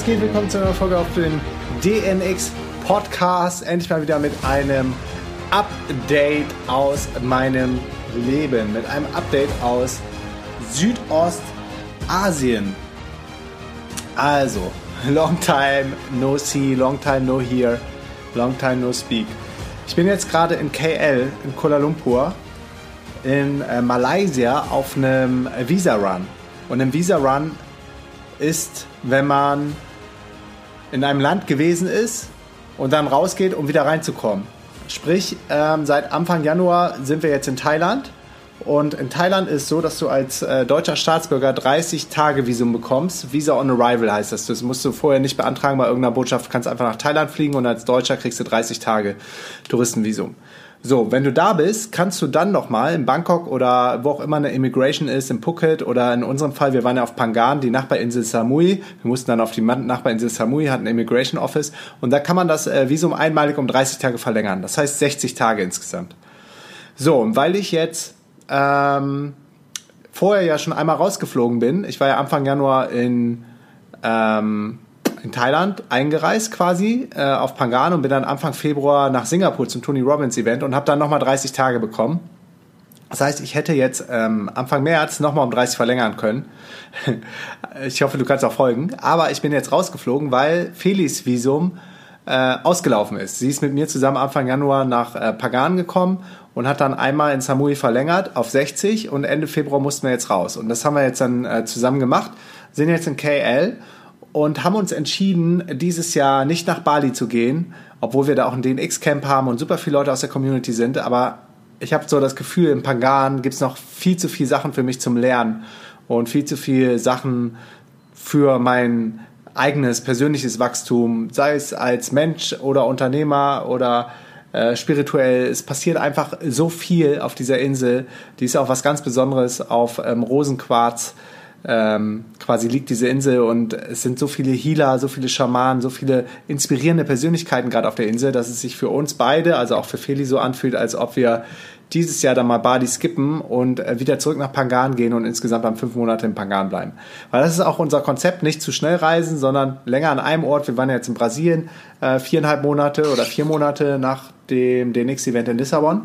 Was geht? Willkommen zu einer Folge auf dem DNX Podcast. Endlich mal wieder mit einem Update aus meinem Leben. Mit einem Update aus Südostasien. Also, long time no see, long time no hear, long time no speak. Ich bin jetzt gerade in KL, in Kuala Lumpur, in Malaysia auf einem Visa-Run. Und ein Visa-Run ist, wenn man in einem Land gewesen ist und dann rausgeht, um wieder reinzukommen. Sprich, seit Anfang Januar sind wir jetzt in Thailand. Und in Thailand ist es so, dass du als deutscher Staatsbürger 30 Tage Visum bekommst. Visa on Arrival heißt das. Das musst du vorher nicht beantragen bei irgendeiner Botschaft. Du kannst einfach nach Thailand fliegen und als Deutscher kriegst du 30 Tage Touristenvisum. So, wenn du da bist, kannst du dann nochmal in Bangkok oder wo auch immer eine Immigration ist, in Phuket oder in unserem Fall, wir waren ja auf Phangan, die Nachbarinsel Samui. Wir mussten dann auf die Nachbarinsel Samui, hat ein Immigration Office. Und da kann man das Visum einmalig um 30 Tage verlängern. Das heißt 60 Tage insgesamt. So, und weil ich jetzt vorher ja schon einmal rausgeflogen bin, ich war ja Anfang Januar in Thailand eingereist quasi auf Phangan und bin dann Anfang Februar nach Singapur zum Tony Robbins Event und habe dann nochmal 30 Tage bekommen. Das heißt, ich hätte jetzt Anfang März nochmal um 30 verlängern können. Ich hoffe, du kannst auch folgen. Aber ich bin jetzt rausgeflogen, weil Felis Visum ausgelaufen ist. Sie ist mit mir zusammen Anfang Januar nach Phangan gekommen und hat dann einmal in Samui verlängert auf 60 und Ende Februar mussten wir jetzt raus. Und das haben wir jetzt dann zusammen gemacht, sind jetzt in KL und haben uns entschieden, dieses Jahr nicht nach Bali zu gehen, obwohl wir da auch ein DNX-Camp haben und super viele Leute aus der Community sind. Aber ich habe so das Gefühl, in Phangan gibt es noch viel zu viele Sachen für mich zum Lernen und viel zu viele Sachen für mein eigenes persönliches Wachstum, sei es als Mensch oder Unternehmer oder spirituell. Es passiert einfach so viel auf dieser Insel. Die ist auch was ganz Besonderes auf Rosenquarz. Quasi liegt diese Insel und es sind so viele Healer, so viele Schamanen, so viele inspirierende Persönlichkeiten gerade auf der Insel, dass es sich für uns beide, also auch für Feli so anfühlt, als ob wir dieses Jahr dann mal Bali skippen und wieder zurück nach Phangan gehen und insgesamt dann 5 Monate in Phangan bleiben. Weil das ist auch unser Konzept, nicht zu schnell reisen, sondern länger an einem Ort. Wir waren ja jetzt in Brasilien 4,5 Monate oder 4 Monate nach dem DNX-Event in Lissabon.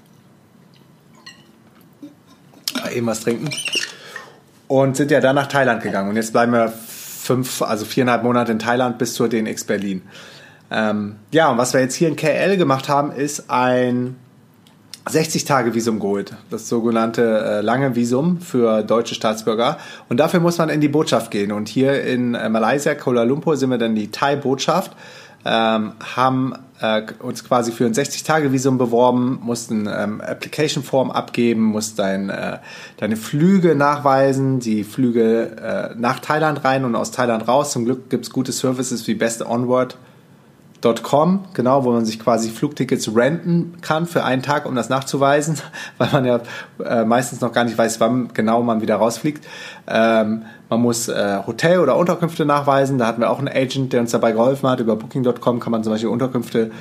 Eben was trinken. Und sind ja dann nach Thailand gegangen. Und jetzt bleiben wir 4,5 Monate in Thailand bis zur DNX Berlin. Und was wir jetzt hier in KL gemacht haben, ist ein 60-Tage-Visum geholt. Das sogenannte lange Visum für deutsche Staatsbürger. Und dafür muss man in die Botschaft gehen. Und hier in Malaysia, Kuala Lumpur, sind wir dann die Thai-Botschaft, haben uns quasi für ein 60-Tage-Visum beworben, mussten Application-Form abgeben, mussten deine Flüge nachweisen, die Flüge nach Thailand rein und aus Thailand raus. Zum Glück gibt es gute Services wie bestonward.com, genau, wo man sich quasi Flugtickets renten kann für einen Tag, um das nachzuweisen, weil man ja meistens noch gar nicht weiß, wann genau man wieder rausfliegt. Man muss Hotel- oder Unterkünfte nachweisen. Da hatten wir auch einen Agent, der uns dabei geholfen hat. Über Booking.com kann man zum Beispiel Unterkünfte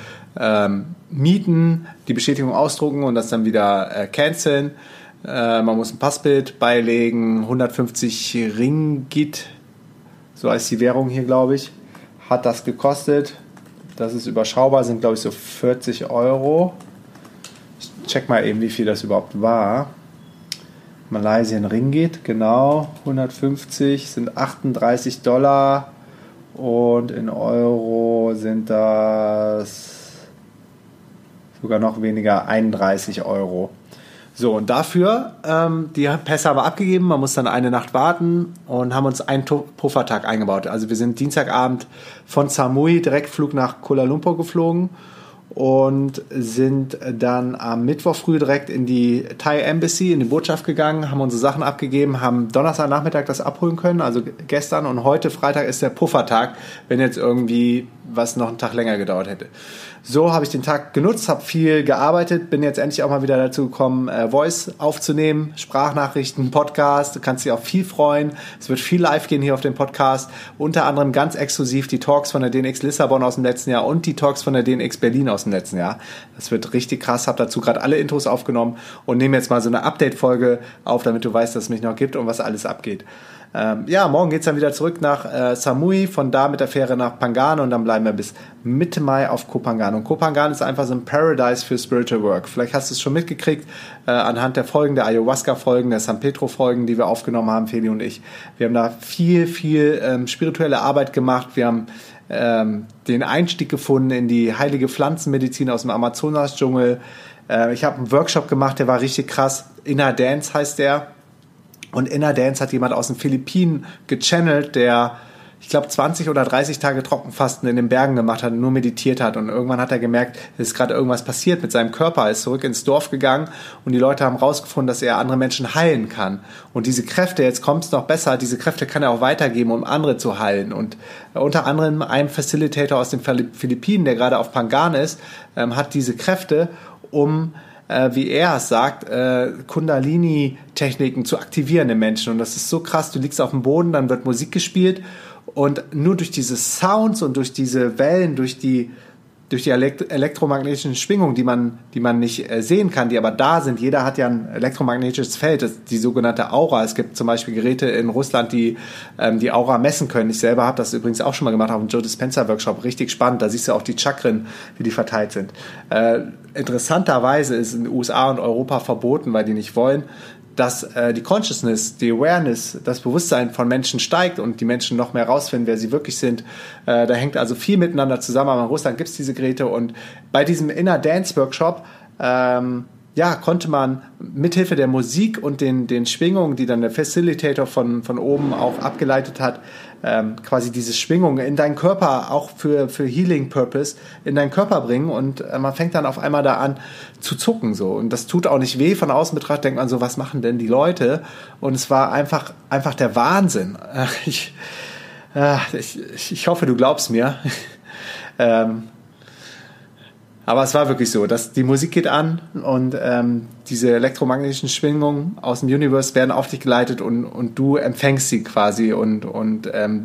mieten, die Bestätigung ausdrucken und das dann wieder canceln. Man muss ein Passbild beilegen, 150 Ringgit, so heißt die Währung hier, glaube ich, hat das gekostet. Das ist überschaubar, sind glaube ich so 40 Euro. Ich check mal eben, wie viel das überhaupt war. Malaysian Ringgit, genau, 150 sind 38 Dollar und in Euro sind das sogar noch weniger, 31 Euro. So, und dafür, die Pässe haben wir abgegeben, man muss dann eine Nacht warten und haben uns einen Puffertag eingebaut. Also wir sind Dienstagabend von Samui Direktflug nach Kuala Lumpur geflogen und sind dann am Mittwoch früh direkt in die Thai Embassy, in die Botschaft gegangen, haben unsere Sachen abgegeben, haben Donnerstagnachmittag das abholen können, also gestern, und heute Freitag ist der Puffertag, wenn jetzt irgendwie was noch einen Tag länger gedauert hätte. So habe ich den Tag genutzt, habe viel gearbeitet, bin jetzt endlich auch mal wieder dazu gekommen, Voice aufzunehmen, Sprachnachrichten, Podcast. Du kannst dich auch viel freuen. Es wird viel live gehen hier auf dem Podcast. Unter anderem ganz exklusiv die Talks von der DNX Lissabon aus dem letzten Jahr und die Talks von der DNX Berlin aus dem letzten Jahr. Das wird richtig krass. Habe dazu gerade alle Intros aufgenommen und nehme jetzt mal so eine Update-Folge auf, damit du weißt, dass es mich noch gibt und was alles abgeht. Morgen geht's dann wieder zurück nach Samui, von da mit der Fähre nach Phangan und dann bleiben wir bis Mitte Mai auf Koh Phangan. Und Koh Phangan ist einfach so ein Paradise für Spiritual Work. Vielleicht hast du es schon mitgekriegt, anhand der Folgen, der Ayahuasca-Folgen, der San Pedro-Folgen, die wir aufgenommen haben, Feli und ich. Wir haben da viel spirituelle Arbeit gemacht. Wir haben den Einstieg gefunden in die heilige Pflanzenmedizin aus dem Amazonas-Dschungel. Ich habe einen Workshop gemacht, der war richtig krass. Inner Dance heißt der. Und Inner Dance hat jemand aus den Philippinen gechannelt, der, ich glaube, 20 oder 30 Tage Trockenfasten in den Bergen gemacht hat und nur meditiert hat. Und irgendwann hat er gemerkt, es ist gerade irgendwas passiert mit seinem Körper. Er ist zurück ins Dorf gegangen und die Leute haben rausgefunden, dass er andere Menschen heilen kann. Und diese Kräfte, jetzt kommt es noch besser, diese Kräfte kann er auch weitergeben, um andere zu heilen. Und unter anderem ein Facilitator aus den Philippinen, der gerade auf Phangan ist, hat diese Kräfte, um wie er es sagt, Kundalini-Techniken zu aktivieren im Menschen. Und das ist so krass, du liegst auf dem Boden, dann wird Musik gespielt und nur durch diese Sounds und durch diese Wellen, durch die elektromagnetischen Schwingungen, die man nicht sehen kann, die aber da sind. Jeder hat ja ein elektromagnetisches Feld, das ist die sogenannte Aura. Es gibt zum Beispiel Geräte in Russland, die die Aura messen können. Ich selber habe das übrigens auch schon mal gemacht auf dem Joe Dispenza Workshop. Richtig spannend. Da siehst du auch die Chakren, wie die verteilt sind. Interessanterweise ist in den USA und Europa verboten, weil die nicht wollen, dass die Consciousness, die Awareness, das Bewusstsein von Menschen steigt und die Menschen noch mehr rausfinden, wer sie wirklich sind. Da hängt also viel miteinander zusammen, aber in Russland gibt es diese Geräte und bei diesem Inner Dance Workshop konnte man mithilfe der Musik und den Schwingungen, die dann der Facilitator von oben auch abgeleitet hat, quasi diese Schwingungen in deinen Körper auch für Healing Purpose in deinen Körper bringen und man fängt dann auf einmal da an zu zucken so und das tut auch nicht weh. Von außen betrachtet denkt man so, was machen denn die Leute? Und es war einfach der Wahnsinn. Ich hoffe, du glaubst mir. Aber es war wirklich so, dass die Musik geht an und diese elektromagnetischen Schwingungen aus dem Universe werden auf dich geleitet und du empfängst sie quasi und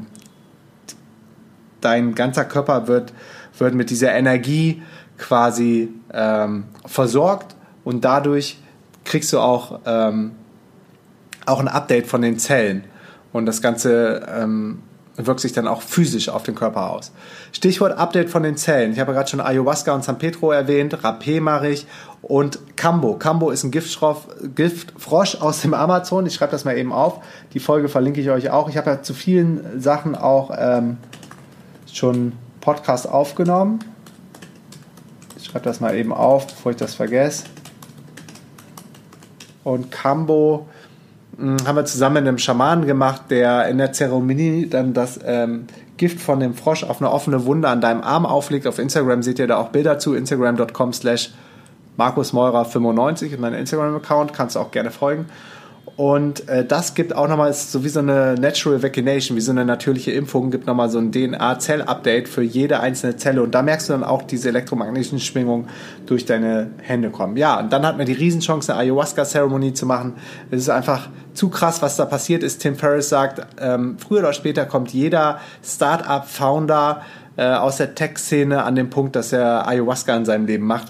dein ganzer Körper wird mit dieser Energie quasi versorgt und dadurch kriegst du auch ein Update von den Zellen und das Ganze wirkt sich dann auch physisch auf den Körper aus. Stichwort Update von den Zellen. Ich habe ja gerade schon Ayahuasca und San Pedro erwähnt, Rapé mache ich und Kambo. Kambo ist ein Giftfrosch aus dem Amazon. Ich schreibe das mal eben auf. Die Folge verlinke ich euch auch. Ich habe ja zu vielen Sachen auch schon Podcast aufgenommen. Ich schreibe das mal eben auf, bevor ich das vergesse. Und Kambo haben wir zusammen mit einem Schamanen gemacht, der in der Zeremonie dann das Gift von dem Frosch auf eine offene Wunde an deinem Arm auflegt. Auf Instagram seht ihr da auch Bilder zu, instagram.com/markusmeurer95 ist mein Instagram-Account, kannst du auch gerne folgen. Und das gibt auch nochmal, ist so wie so eine Natural Vaccination, wie so eine natürliche Impfung, gibt nochmal so ein DNA-Zell-Update für jede einzelne Zelle und da merkst du dann auch diese elektromagnetischen Schwingungen durch deine Hände kommen. Ja, und dann hatten wir die Riesenchance, eine Ayahuasca-Zeremonie zu machen. Es ist einfach zu krass, was da passiert ist. Tim Ferriss sagt, früher oder später kommt jeder Start-up-Founder aus der Tech-Szene an den Punkt, dass er Ayahuasca in seinem Leben macht,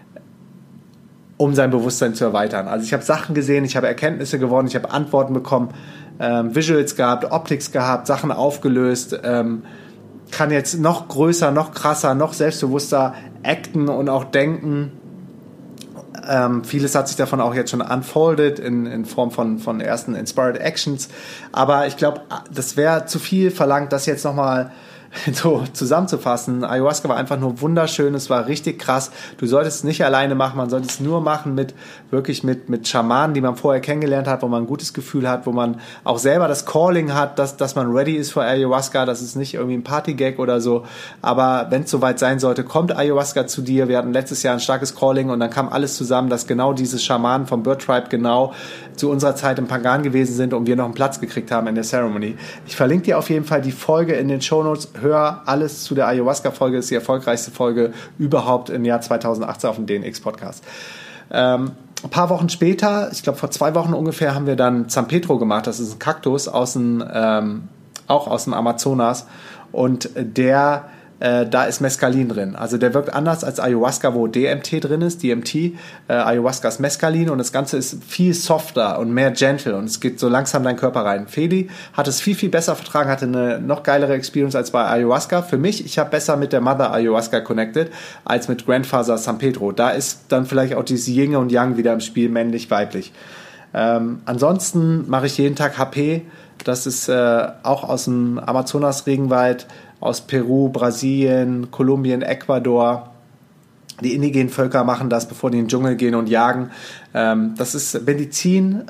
um sein Bewusstsein zu erweitern. Also ich habe Sachen gesehen, ich habe Erkenntnisse gewonnen, ich habe Antworten bekommen, Visuals gehabt, Optics gehabt, Sachen aufgelöst, kann jetzt noch größer, noch krasser, noch selbstbewusster acten und auch denken. Vieles hat sich davon auch jetzt schon unfolded in Form von ersten Inspired Actions. Aber ich glaube, das wäre zu viel verlangt, das jetzt nochmal so zusammenzufassen. Ayahuasca war einfach nur wunderschön, es war richtig krass. Du solltest es nicht alleine machen, man sollte es nur machen mit Schamanen, die man vorher kennengelernt hat, wo man ein gutes Gefühl hat, wo man auch selber das Calling hat, dass man ready ist für Ayahuasca. Das ist nicht irgendwie ein Partygag oder so, aber wenn es soweit sein sollte, kommt Ayahuasca zu dir. Wir hatten letztes Jahr ein starkes Calling und dann kam alles zusammen, dass genau diese Schamanen vom Bird Tribe genau zu unserer Zeit im Phangan gewesen sind und wir noch einen Platz gekriegt haben in der Ceremony. Ich verlinke dir auf jeden Fall die Folge in den Shownotes. Hör alles zu der Ayahuasca-Folge, ist die erfolgreichste Folge überhaupt im Jahr 2018 auf dem DNX-Podcast. Ein paar Wochen später, ich glaube vor 2 Wochen ungefähr, haben wir dann San Pedro gemacht. Das ist ein Kaktus auch aus dem Amazonas und der da ist Mescalin drin. Also der wirkt anders als Ayahuasca, wo DMT drin ist, DMT. Ayahuasca ist Mescalin und das Ganze ist viel softer und mehr gentle und es geht so langsam in deinen Körper rein. Feli hat es viel, viel besser vertragen, hatte eine noch geilere Experience als bei Ayahuasca. Für mich, ich habe besser mit der Mother Ayahuasca connected als mit Grandfather San Pedro. Da ist dann vielleicht auch dieses Yin und Yang wieder im Spiel, männlich, weiblich. Ansonsten mache ich jeden Tag HP. Das ist auch aus dem Amazonas-Regenwald, aus Peru, Brasilien, Kolumbien, Ecuador. Die indigenen Völker machen das, bevor die in den Dschungel gehen und jagen. Das ist Medizin,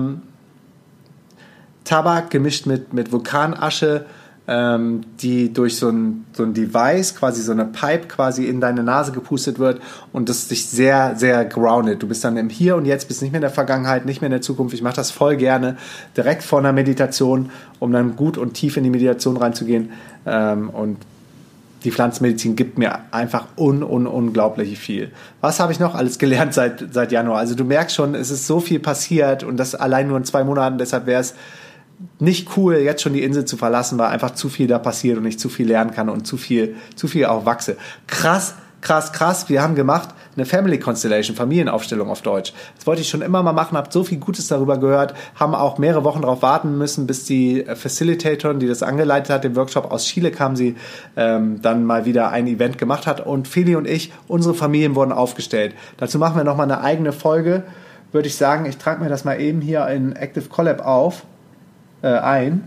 Tabak gemischt mit Vulkanasche, die durch so ein Device, quasi so eine Pipe quasi in deine Nase gepustet wird und das dich sehr, sehr grounded. Du bist dann im Hier und Jetzt, bist nicht mehr in der Vergangenheit, nicht mehr in der Zukunft. Ich mache das voll gerne, direkt vor einer Meditation, um dann gut und tief in die Meditation reinzugehen. Und die Pflanzenmedizin gibt mir einfach unglaublich viel. Was habe ich noch alles gelernt seit Januar? Also du merkst schon, es ist so viel passiert und das allein nur in 2 Monaten, deshalb wäre es nicht cool, jetzt schon die Insel zu verlassen, weil einfach zu viel da passiert und ich zu viel lernen kann und zu viel auch wachse. Krass. Wir haben gemacht eine Family Constellation, Familienaufstellung auf Deutsch. Das wollte ich schon immer mal machen, habe so viel Gutes darüber gehört, haben auch mehrere Wochen darauf warten müssen, bis die Facilitatorin, die das angeleitet hat, den Workshop aus Chile kam, sie dann mal wieder ein Event gemacht hat und Feli und ich, unsere Familien wurden aufgestellt. Dazu machen wir nochmal eine eigene Folge, würde ich sagen. Ich trage mir das mal eben hier in Active Collab ein.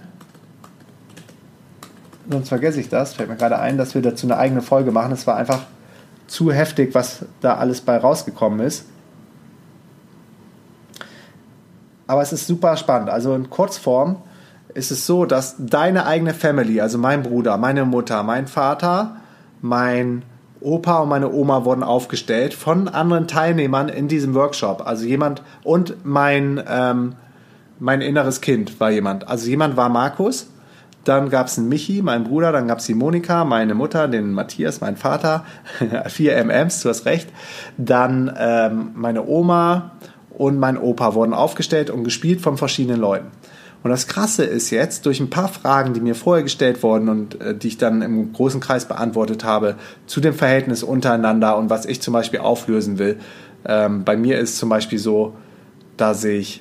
Sonst vergesse ich das. Fällt mir gerade ein, dass wir dazu eine eigene Folge machen. Es war einfach zu heftig, was da alles bei rausgekommen ist. Aber es ist super spannend. Also in Kurzform ist es so, dass deine eigene Family, also mein Bruder, meine Mutter, mein Vater, mein Opa und meine Oma wurden aufgestellt von anderen Teilnehmern in diesem Workshop. Also jemand und mein inneres Kind war jemand. Also jemand war Markus, dann gab es einen Michi, meinen Bruder, dann gab es die Monika, meine Mutter, den Matthias, mein Vater, 4 MMs, du hast recht. Dann meine Oma und mein Opa wurden aufgestellt und gespielt von verschiedenen Leuten. Und das Krasse ist jetzt, durch ein paar Fragen, die mir vorher gestellt wurden und die ich dann im großen Kreis beantwortet habe, zu dem Verhältnis untereinander und was ich zum Beispiel auflösen will. Bei mir ist zum Beispiel so, dass ich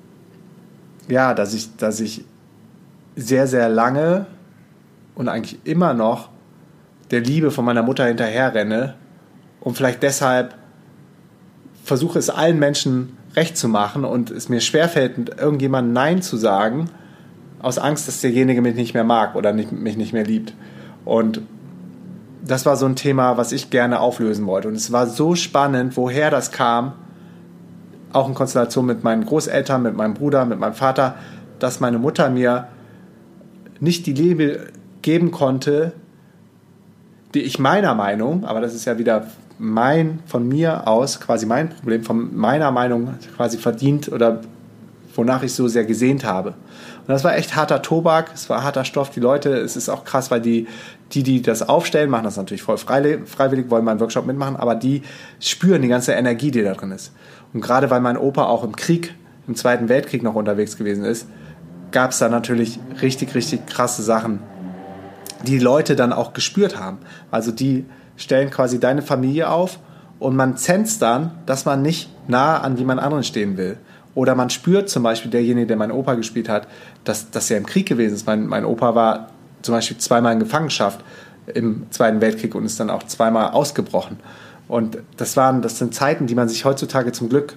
sehr, sehr lange und eigentlich immer noch der Liebe von meiner Mutter hinterherrenne und vielleicht deshalb versuche es allen Menschen recht zu machen und es mir schwerfällt, irgendjemandem Nein zu sagen, aus Angst, dass derjenige mich nicht mehr mag oder mich nicht mehr liebt. Und das war so ein Thema, was ich gerne auflösen wollte. Und es war so spannend, woher das kam, auch in Konstellation mit meinen Großeltern, mit meinem Bruder, mit meinem Vater, dass meine Mutter mir nicht die Liebe geben konnte, die ich meiner Meinung, aber das ist ja wieder von mir aus quasi mein Problem, von meiner Meinung quasi verdient oder wonach ich so sehr gesehnt habe. Und das war echt harter Tobak, es war harter Stoff. Die Leute, es ist auch krass, weil die das aufstellen, machen das natürlich voll freiwillig, wollen meinen Workshop mitmachen, aber die spüren die ganze Energie, die da drin ist. Und gerade weil mein Opa auch im Zweiten Weltkrieg noch unterwegs gewesen ist, gab es da natürlich richtig, richtig krasse Sachen, die Leute dann auch gespürt haben. Also die stellen quasi deine Familie auf und man sensst dann, dass man nicht nah an jemand anderen stehen will. Oder man spürt zum Beispiel, derjenige, der meinen Opa gespielt hat, dass er im Krieg gewesen ist. Mein Opa war zum Beispiel 2-mal in Gefangenschaft im Zweiten Weltkrieg und ist dann auch 2-mal ausgebrochen. Und das sind Zeiten, die man sich heutzutage zum Glück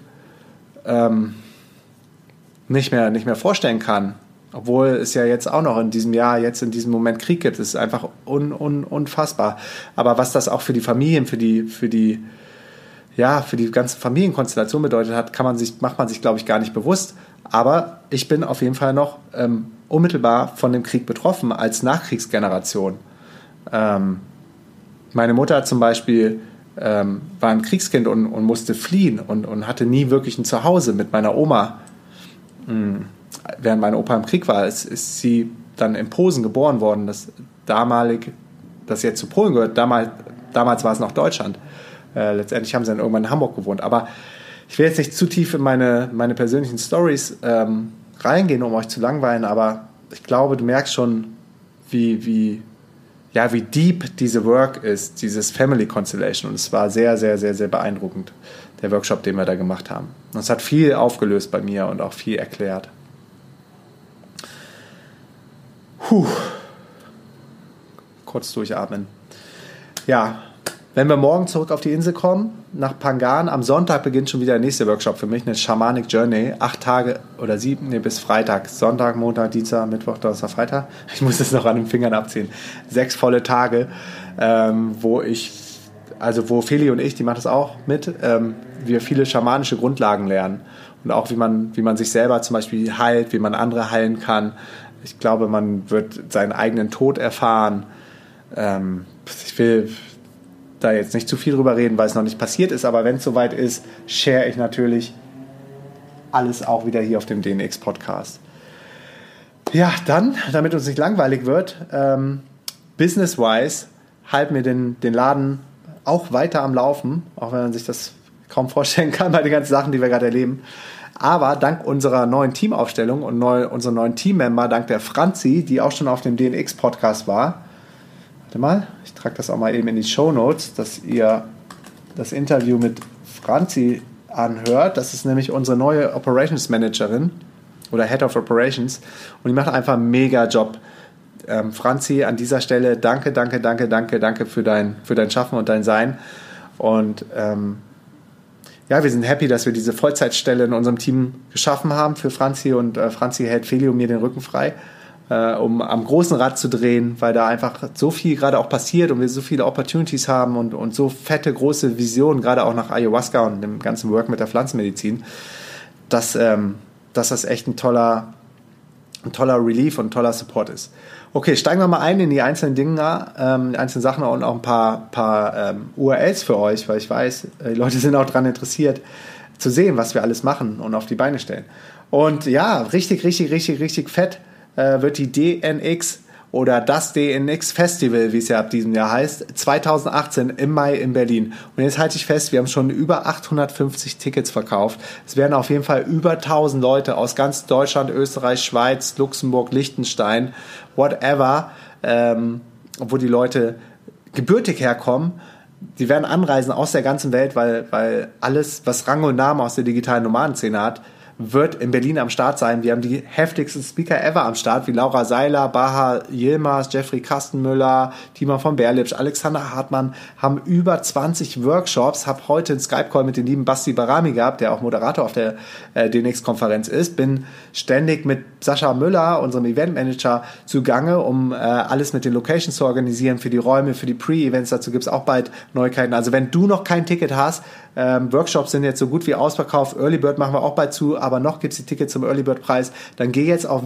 nicht mehr vorstellen kann. Obwohl es ja jetzt auch noch in diesem Jahr, jetzt in diesem Moment Krieg gibt. Es ist einfach unfassbar. Aber was das auch für die Familien, für die ganze Familienkonstellation bedeutet hat, macht man sich, glaube ich, gar nicht bewusst. Aber ich bin auf jeden Fall noch unmittelbar von dem Krieg betroffen als Nachkriegsgeneration. Meine Mutter zum Beispiel war ein Kriegskind und musste fliehen und hatte nie wirklich ein Zuhause mit meiner Oma. Während mein Opa im Krieg war, ist sie dann in Posen geboren worden, das jetzt zu Polen gehört. Damals war es noch Deutschland. Letztendlich haben sie dann irgendwann in Hamburg gewohnt. Aber ich will jetzt nicht zu tief in meine persönlichen Storys reingehen, um euch zu langweilen, aber ich glaube, du merkst schon, wie wie deep diese Work ist, dieses Family Constellation. Und es war sehr, sehr, sehr, sehr beeindruckend, der Workshop, den wir da gemacht haben. Und es hat viel aufgelöst bei mir und auch viel erklärt. Kurz durchatmen. Ja, wenn wir morgen zurück auf die Insel kommen, nach Pangan, am Sonntag beginnt schon wieder der nächste Workshop für mich, eine Shamanic Journey, 8 Tage oder 7, bis Freitag, Sonntag, Montag, Dienstag, Mittwoch, Donnerstag, Freitag, ich muss das noch an den Fingern abziehen, 6 volle Tage, wo Feli und ich, die macht das auch mit, wir viele schamanische Grundlagen lernen und auch wie man sich selber zum Beispiel heilt, wie man andere heilen kann. Ich glaube, man wird seinen eigenen Tod erfahren. Ich will da jetzt nicht zu viel drüber reden, weil es noch nicht passiert ist, aber wenn es soweit ist, share ich natürlich alles auch wieder hier auf dem DNX-Podcast. Ja, dann, damit uns nicht langweilig wird, business-wise halten wir den Laden auch weiter am Laufen, auch wenn man sich das kaum vorstellen kann bei den ganzen Sachen, die wir gerade erleben. Aber dank unserer neuen Teamaufstellung und unserer neuen Teammember, dank der Franzi, die auch schon auf dem DNX-Podcast war, warte mal, ich trage das auch mal eben in die Shownotes, dass ihr das Interview mit Franzi anhört. Das ist nämlich unsere neue Operations Managerin oder Head of Operations und die macht einfach einen mega Job. Franzi, an dieser Stelle danke für dein Schaffen und dein Sein. Und wir sind happy, dass wir diese Vollzeitstelle in unserem Team geschaffen haben für Franzi und Franzi hält Feli und mir den Rücken frei, um am großen Rad zu drehen, weil da einfach so viel gerade auch passiert und wir so viele Opportunities haben und so fette, große Visionen, gerade auch nach Ayahuasca und dem ganzen Work mit der Pflanzenmedizin, dass das echt ein toller Relief und ein toller Support ist. Okay, steigen wir mal ein in die einzelnen Dinge, die einzelnen Sachen und auch ein paar URLs für euch, weil ich weiß, die Leute sind auch daran interessiert, zu sehen, was wir alles machen und auf die Beine stellen. Und ja, richtig fett wird die DNX oder das DNX Festival, wie es ja ab diesem Jahr heißt, 2018 im Mai in Berlin. Und jetzt halte ich fest, wir haben schon über 850 Tickets verkauft. Es werden auf jeden Fall über 1000 Leute aus ganz Deutschland, Österreich, Schweiz, Luxemburg, Liechtenstein, whatever, wo die Leute gebürtig herkommen. Die werden anreisen aus der ganzen Welt, weil alles, was Rang und Namen aus der digitalen Nomadenszene hat, wird in Berlin am Start sein. Wir haben die heftigsten Speaker ever am Start, wie Laura Seiler, Baha Yilmaz, Jeffrey Kastenmüller, Timon von Berlipsch, Alexander Hartmann, haben über 20 Workshops, habe heute einen Skype-Call mit dem lieben Basti Barami gehabt, der auch Moderator auf der DNX-Konferenz ist, bin ständig mit Sascha Müller, unserem Eventmanager, zugange, um alles mit den Locations zu organisieren, für die Räume, für die Pre-Events, dazu gibt es auch bald Neuigkeiten. Also wenn du noch kein Ticket hast, Workshops sind jetzt so gut wie ausverkauft, Early Bird machen wir auch bald zu, aber noch gibt es die Tickets zum Early Bird Preis, dann geh jetzt auf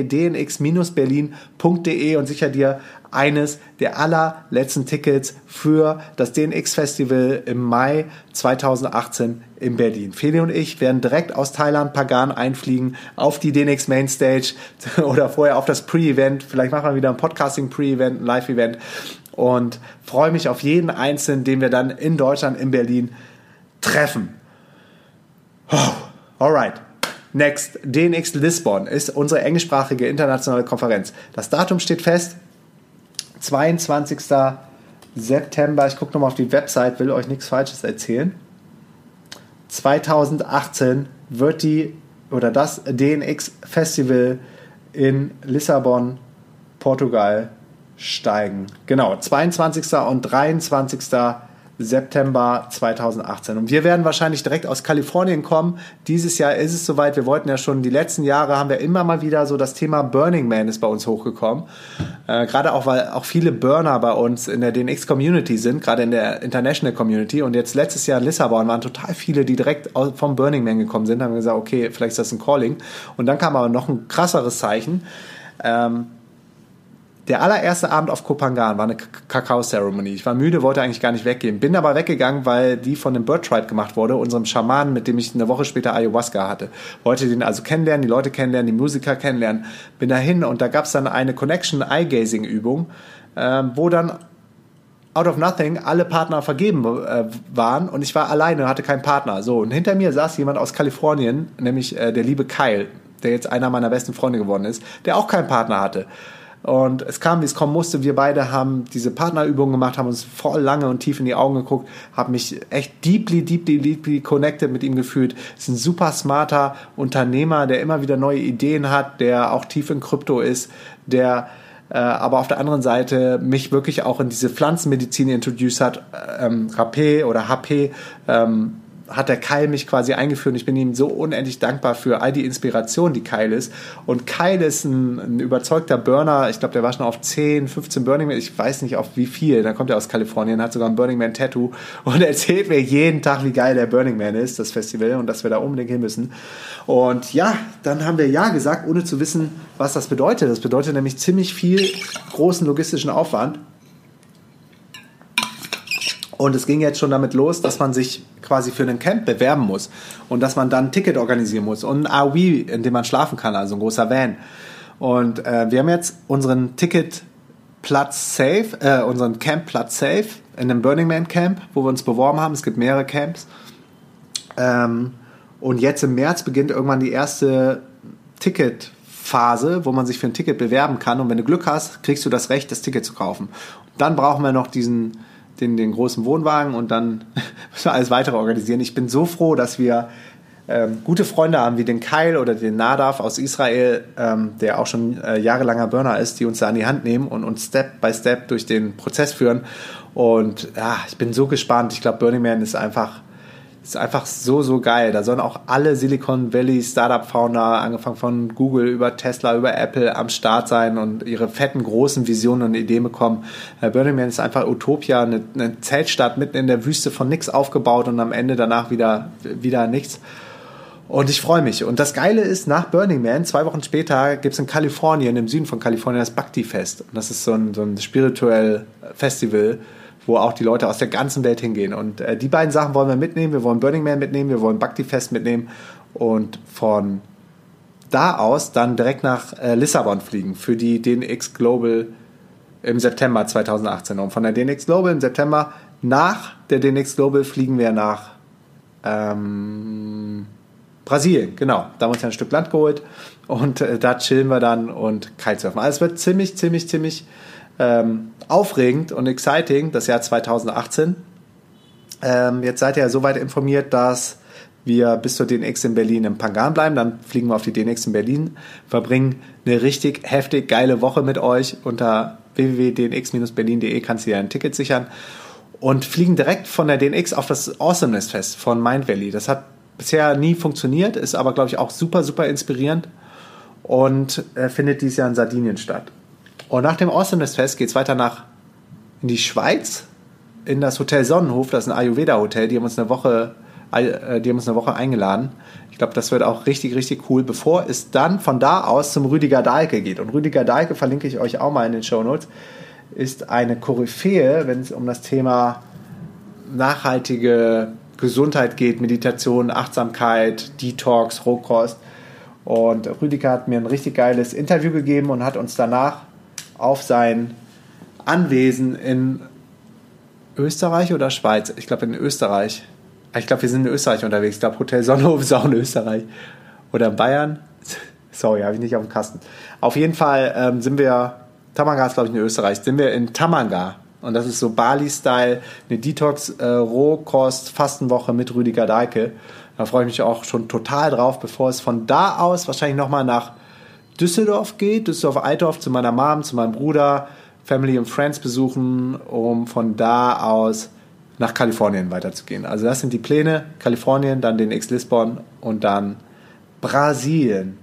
www.dnx-berlin.de und sicher dir eines der allerletzten Tickets für das DNX Festival im Mai 2018 in Berlin. Feli und ich werden direkt aus Thailand, Pagan, einfliegen auf die DNX Mainstage oder vorher auf das Pre-Event, vielleicht machen wir wieder ein Podcasting Pre-Event, ein Live-Event und freue mich auf jeden Einzelnen, den wir dann in Deutschland, in Berlin treffen. Alright. Next, DNX Lisbon ist unsere englischsprachige internationale Konferenz. Das Datum steht fest, 22. September. Ich gucke nochmal auf die Website, will euch nichts Falsches erzählen. 2018 wird das DNX Festival in Lissabon, Portugal steigen. Genau, 22. und 23. September 2018. Und wir werden wahrscheinlich direkt aus Kalifornien kommen. Dieses Jahr ist es soweit. Wir wollten ja schon, die letzten Jahre haben wir immer mal wieder so das Thema Burning Man ist bei uns hochgekommen. Gerade auch, weil auch viele Burner bei uns in der DNX-Community sind, gerade in der International Community. Und jetzt letztes Jahr in Lissabon waren total viele, die direkt vom Burning Man gekommen sind, haben gesagt, okay, vielleicht ist das ein Calling. Und dann kam aber noch ein krasseres Zeichen. Der allererste Abend auf Koh Phangan war eine Kakao-Zeremonie. Ich war müde, wollte eigentlich gar nicht weggehen. Bin aber weggegangen, weil die von dem Bird Tribe gemacht wurde, unserem Schamanen, mit dem ich eine Woche später Ayahuasca hatte. Wollte den also kennenlernen, die Leute kennenlernen, die Musiker kennenlernen. Bin dahin und da gab es dann eine Connection-Eye-Gazing-Übung, wo dann out of nothing alle Partner vergeben waren und ich war alleine und hatte keinen Partner. So, und hinter mir saß jemand aus Kalifornien, nämlich der liebe Kyle, der jetzt einer meiner besten Freunde geworden ist, der auch keinen Partner hatte. Und es kam, wie es kommen musste. Wir beide haben diese Partnerübungen gemacht, haben uns voll lange und tief in die Augen geguckt, habe mich echt deeply connected mit ihm gefühlt. Ist ein super smarter Unternehmer, der immer wieder neue Ideen hat, der auch tief in Krypto ist, der aber auf der anderen Seite mich wirklich auch in diese Pflanzenmedizin introduced hat, Rapé oder HP, hat der Kyle mich quasi eingeführt und ich bin ihm so unendlich dankbar für all die Inspiration, die Kyle ist. Und Kyle ist ein überzeugter Burner. Ich glaube, der war schon auf 10, 15 Burning Man. Ich weiß nicht auf wie viel. Dann kommt er aus Kalifornien, hat sogar ein Burning Man Tattoo und erzählt mir jeden Tag, wie geil der Burning Man ist, das Festival, und dass wir da unbedingt hin müssen. Und ja, dann haben wir ja gesagt, ohne zu wissen, was das bedeutet. Das bedeutet nämlich ziemlich viel großen logistischen Aufwand. Und es ging jetzt schon damit los, dass man sich quasi für einen Camp bewerben muss und dass man dann ein Ticket organisieren muss und ein RV, in dem man schlafen kann, also ein großer Van. Und wir haben jetzt unseren Ticketplatz safe, unseren Campplatz safe in einem Burning Man Camp, wo wir uns beworben haben. Es gibt mehrere Camps. Und jetzt im März beginnt irgendwann die erste Ticketphase, wo man sich für ein Ticket bewerben kann. Und wenn du Glück hast, kriegst du das Recht, das Ticket zu kaufen. Und dann brauchen wir noch den großen Wohnwagen und dann müssen wir alles weitere organisieren. Ich bin so froh, dass wir gute Freunde haben wie den Kyle oder den Nadav aus Israel, der auch schon jahrelanger Burner ist, die uns da an die Hand nehmen und uns Step by Step durch den Prozess führen. Und ja, ich bin so gespannt. Ich glaube, Burning Man ist einfach so geil. Da sollen auch alle Silicon Valley Startup-Founder, angefangen von Google über Tesla, über Apple, am Start sein und ihre fetten, großen Visionen und Ideen bekommen. Burning Man ist einfach Utopia, eine Zeltstadt mitten in der Wüste von nichts aufgebaut und am Ende danach wieder nichts. Und ich freue mich. Und das Geile ist, nach Burning Man, 2 Wochen später, gibt es in Kalifornien, im Süden von Kalifornien, das Bhakti-Fest. Und das ist so ein spirituell Festival, wo auch die Leute aus der ganzen Welt hingehen. Und die beiden Sachen wollen wir mitnehmen. Wir wollen Burning Man mitnehmen, wir wollen Bhakti-Fest mitnehmen und von da aus dann direkt nach Lissabon fliegen für die DNX Global im September 2018. Und von der DNX Global im September nach der DNX Global fliegen wir nach Brasilien, genau. Da haben wir uns ja ein Stück Land geholt und da chillen wir dann und Kitesurfen. Also es wird ziemlich aufregend und exciting, das Jahr 2018. Jetzt seid ihr ja soweit informiert, dass wir bis zur DNX in Berlin im Pangan bleiben. Dann fliegen wir auf die DNX in Berlin, verbringen eine richtig heftig geile Woche mit euch. Unter www.dnx-berlin.de kannst du dir ein Ticket sichern und fliegen direkt von der DNX auf das Awesomeness Fest von Mind Valley. Das hat bisher nie funktioniert, ist aber, glaube ich, auch super inspirierend und findet dieses Jahr in Sardinien statt. Und nach dem Awesomeness Fest geht es weiter in die Schweiz, in das Hotel Sonnenhof, das ist ein Ayurveda-Hotel. Die haben uns eine Woche eingeladen. Ich glaube, das wird auch richtig cool, bevor es dann von da aus zum Rüdiger Dahlke geht. Und Rüdiger Dahlke, verlinke ich euch auch mal in den Shownotes, ist eine Koryphäe, wenn es um das Thema nachhaltige Gesundheit geht, Meditation, Achtsamkeit, Detox, Rohkost. Und Rüdiger hat mir ein richtig geiles Interview gegeben und hat uns danach auf sein Anwesen in Österreich oder Schweiz? Ich glaube in Österreich. Ich glaube, wir sind in Österreich unterwegs. Ich glaube, Hotel Sonnenhof ist auch in Österreich. Oder in Bayern. Sorry, habe ich nicht auf dem Kasten. Auf jeden Fall sind wir, Tamanga ist glaube ich in Österreich, sind wir in Tamanga. Und das ist so Bali-Style, eine Detox-Rohkost-Fastenwoche mit Rüdiger Dahlke. Da freue ich mich auch schon total drauf, bevor es von da aus wahrscheinlich nochmal nach Düsseldorf geht, Düsseldorf-Altdorf zu meiner Mom, zu meinem Bruder, Family und Friends besuchen, um von da aus nach Kalifornien weiterzugehen. Also das sind die Pläne. Kalifornien, dann den X-Lisbon und dann Brasilien.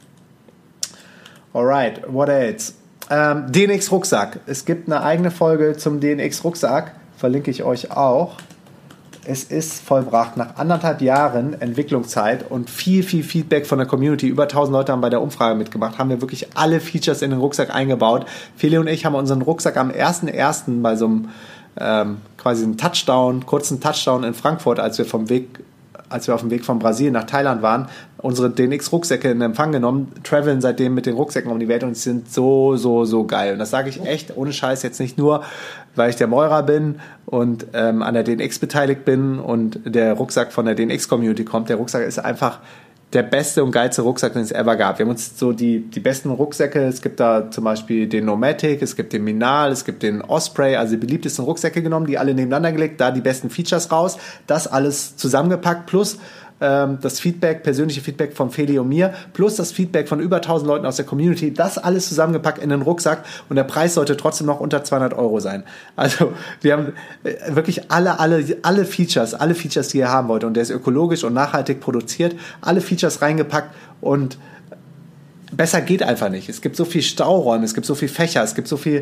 Alright, what else? DNX-Rucksack. Es gibt eine eigene Folge zum DNX-Rucksack, verlinke ich euch auch. Es ist vollbracht nach 1,5 Jahren Entwicklungszeit und viel Feedback von der Community. Über 1000 Leute haben bei der Umfrage mitgemacht, haben wir wirklich alle Features in den Rucksack eingebaut. Feli und ich haben unseren Rucksack am 1.1. bei so einem quasi einen kurzen Touchdown in Frankfurt, als wir auf dem Weg von Brasilien nach Thailand waren, unsere DNX-Rucksäcke in Empfang genommen, traveln seitdem mit den Rucksäcken um die Welt und sind so geil. Und das sage ich echt ohne Scheiß jetzt nicht nur, weil ich der Meurer bin und an der DNX beteiligt bin und der Rucksack von der DNX-Community kommt. Der Rucksack ist einfach der beste und geilste Rucksack, den es ever gab. Wir haben uns so die besten Rucksäcke, es gibt da zum Beispiel den Nomatic, es gibt den Minal, es gibt den Osprey, also die beliebtesten Rucksäcke genommen, die alle nebeneinander gelegt, da die besten Features raus, das alles zusammengepackt, plus das Feedback, persönliche Feedback von Feli und mir, plus das Feedback von über 1000 Leuten aus der Community, das alles zusammengepackt in den Rucksack und der Preis sollte trotzdem noch unter 200 € sein. Also wir haben wirklich alle Features, die ihr haben wollt, und der ist ökologisch und nachhaltig produziert, alle Features reingepackt, und besser geht einfach nicht. Es gibt so viel Stauräume, es gibt so viel Fächer, es gibt so viel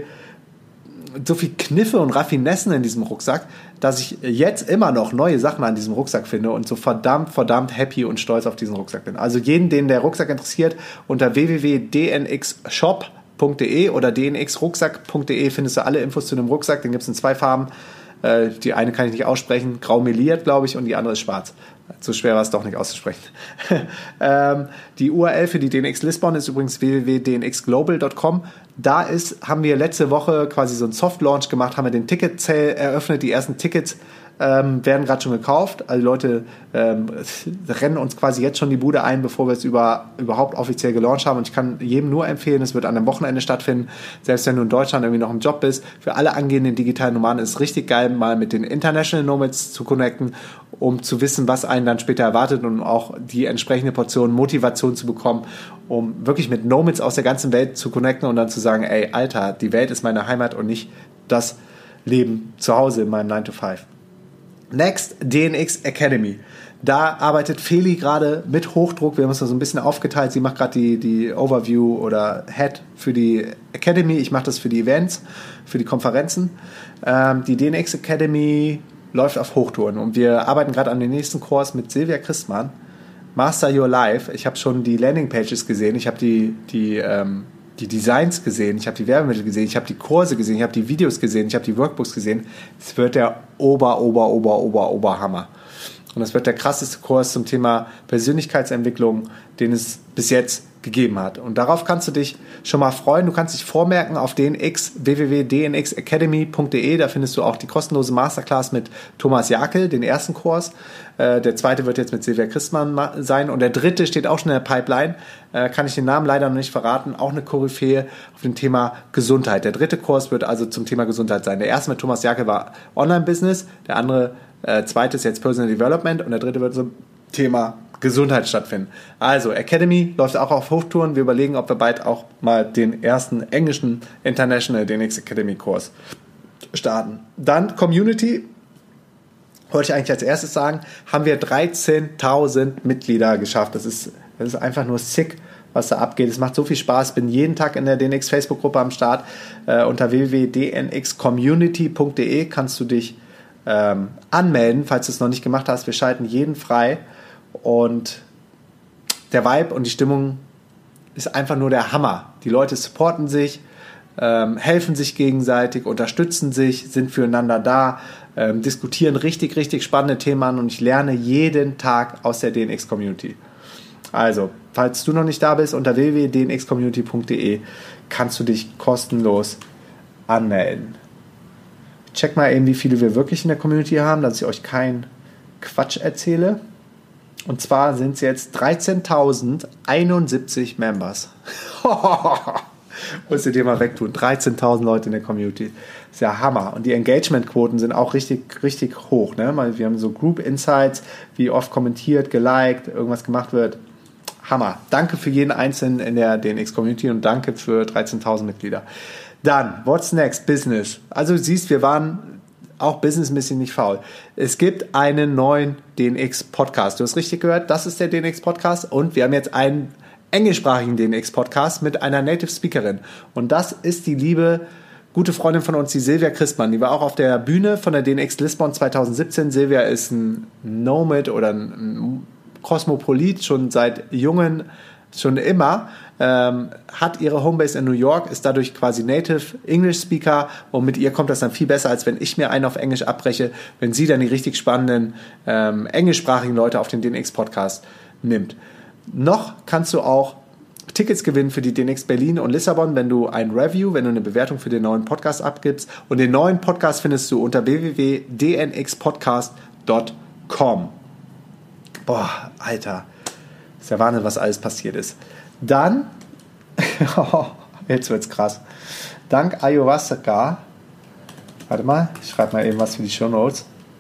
Kniffe und Raffinessen in diesem Rucksack, dass ich jetzt immer noch neue Sachen an diesem Rucksack finde und so verdammt happy und stolz auf diesen Rucksack bin. Also jeden, den der Rucksack interessiert, unter www.dnxshop.de oder dnxrucksack.de findest du alle Infos zu dem Rucksack. Den gibt es in 2 Farben. Die eine kann ich nicht aussprechen, grau meliert, glaube ich, und die andere ist schwarz. So schwer war es doch nicht auszusprechen. Die URL für die DNX Lisbon ist übrigens www.dnxglobal.com. Da haben wir letzte Woche quasi so einen Soft-Launch gemacht, haben wir den Ticket-Sale eröffnet. Die ersten Tickets werden gerade schon gekauft. Also Leute rennen uns quasi jetzt schon die Bude ein, bevor wir es überhaupt offiziell gelauncht haben. Und ich kann jedem nur empfehlen, es wird an einem Wochenende stattfinden. Selbst wenn du in Deutschland irgendwie noch im Job bist. Für alle angehenden digitalen Nomaden ist es richtig geil, mal mit den International Nomads zu connecten, um zu wissen, was einen dann später erwartet und auch die entsprechende Portion Motivation zu bekommen, um wirklich mit Nomads aus der ganzen Welt zu connecten und dann zu sagen, ey, Alter, die Welt ist meine Heimat und nicht das Leben zu Hause in meinem 9-to-5. Next, DNX Academy. Da arbeitet Feli gerade mit Hochdruck. Wir haben uns da so ein bisschen aufgeteilt. Sie macht gerade die Overview oder Head für die Academy. Ich mache das für die Events, für die Konferenzen. Die DNX Academy läuft auf Hochtouren und wir arbeiten gerade an dem nächsten Kurs mit Silvia Christmann. Master Your Life. Ich habe schon die Landingpages gesehen. Ich habe die Designs gesehen, ich habe die Werbemittel gesehen, ich habe die Kurse gesehen, ich habe die Videos gesehen, ich habe die Workbooks gesehen. Es wird der Oberhammer. Und das wird der krasseste Kurs zum Thema Persönlichkeitsentwicklung, den es bis jetzt gegeben hat. Und darauf kannst du dich schon mal freuen. Du kannst dich vormerken auf www.dnxacademy.de. Da findest du auch die kostenlose Masterclass mit Thomas Jakel, den ersten Kurs. Der zweite wird jetzt mit Silvia Christmann sein. Und der dritte steht auch schon in der Pipeline. Kann ich den Namen leider noch nicht verraten. Auch eine Koryphäe auf dem Thema Gesundheit. Der dritte Kurs wird also zum Thema Gesundheit sein. Der erste mit Thomas Jakel war Online-Business. Der zweite ist jetzt Personal Development. Und der dritte wird zum Thema Gesundheit stattfinden. Also, Academy läuft auch auf Hochtouren. Wir überlegen, ob wir bald auch mal den ersten englischen International DNX Academy Kurs starten. Dann Community. Wollte ich eigentlich als erstes sagen, haben wir 13.000 Mitglieder geschafft. Das ist einfach nur sick, was da abgeht. Es macht so viel Spaß. Bin jeden Tag in der DNX Facebook-Gruppe am Start. Unter www.dnxcommunity.de kannst du dich anmelden, falls du es noch nicht gemacht hast. Wir schalten jeden frei. Und der Vibe und die Stimmung ist einfach nur der Hammer. Die Leute supporten sich, helfen sich gegenseitig, unterstützen sich, sind füreinander da, diskutieren richtig, richtig spannende Themen an und ich lerne jeden Tag aus der DNX-Community. Also, falls du noch nicht da bist, unter www.dnxcommunity.de kannst du dich kostenlos anmelden. Check mal eben, wie viele wir wirklich in der Community haben, dass ich euch keinen Quatsch erzähle. Und zwar sind es jetzt 13.071 Members. Musst du dir mal wegtun. 13.000 Leute in der Community. Ist ja Hammer. Und die Engagement-Quoten sind auch richtig, richtig hoch. Ne? Wir haben so Group Insights, wie oft kommentiert, geliked, irgendwas gemacht wird. Hammer. Danke für jeden Einzelnen in der DNX-Community und danke für 13.000 Mitglieder. Dann, what's next? Business. Also du siehst, wir waren auch businessmäßig nicht faul. Es gibt einen neuen DNX-Podcast. Du hast richtig gehört, das ist der DNX-Podcast und wir haben jetzt einen englischsprachigen DNX-Podcast mit einer Native Speakerin. Und das ist die liebe, gute Freundin von uns, die Silvia Christmann. Die war auch auf der Bühne von der DNX Lisbon 2017. Silvia ist ein Nomad oder ein Kosmopolit, schon immer, hat ihre Homebase in New York, ist dadurch quasi Native English Speaker und mit ihr kommt das dann viel besser, als wenn ich mir einen auf Englisch abbreche, wenn sie dann die richtig spannenden englischsprachigen Leute auf den DNX-Podcast nimmt. Noch kannst du auch Tickets gewinnen für die DNX Berlin und Lissabon, wenn du eine Bewertung für den neuen Podcast abgibst. Und den neuen Podcast findest du unter www.dnxpodcast.com. Boah, Alter. ist der Wahnsinn, was alles passiert ist. Dann, jetzt wird's krass, dank Ayahuasca, warte mal, ich schreibe mal eben was für die Shownotes,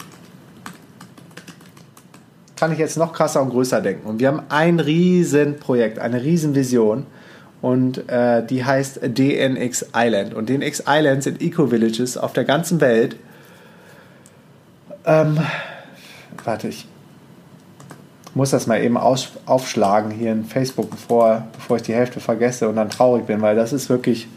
kann ich jetzt noch krasser und größer denken. Und wir haben ein Riesenprojekt, eine Riesenvision, und die heißt DNX Island. Und DNX Island sind Eco-Villages auf der ganzen Welt. Warte, ich muss das mal eben aufschlagen hier in Facebook, bevor ich die Hälfte vergesse und dann traurig bin, weil das ist wirklich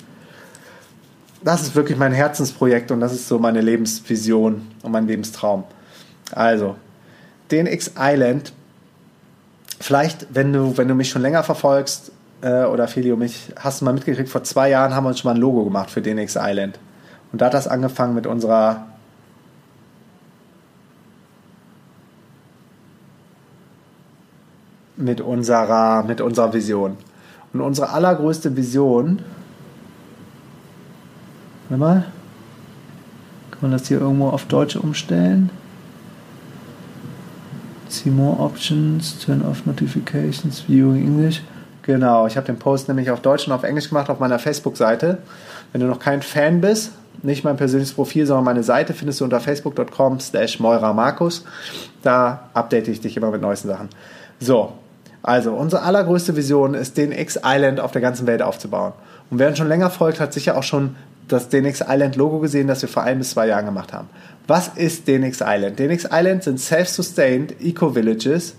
mein Herzensprojekt und das ist so meine Lebensvision und mein Lebenstraum. Also, DNX Island, vielleicht, wenn du mich schon länger verfolgst, oder Feli und mich, hast du mal mitgekriegt, vor 2 Jahren haben wir uns schon mal ein Logo gemacht für DNX Island. Und da hat das angefangen mit unserer Vision. Und unsere allergrößte Vision, warte mal, kann man das hier irgendwo auf Deutsch umstellen? See more options, turn off notifications, viewing English. Genau, ich habe den Post nämlich auf Deutsch und auf Englisch gemacht auf meiner Facebook-Seite. Wenn du noch kein Fan bist, nicht mein persönliches Profil, sondern meine Seite findest du unter facebook.com/MoiraMarkus. Da update ich dich immer mit neuesten Sachen. So, also unsere allergrößte Vision ist, DNX Island auf der ganzen Welt aufzubauen. Und wer uns schon länger folgt, hat sicher auch schon das DNX Island Logo gesehen, das wir vor 1 bis 2 Jahren gemacht haben. Was ist DNX Island? DNX Island sind self-sustained Eco-Villages.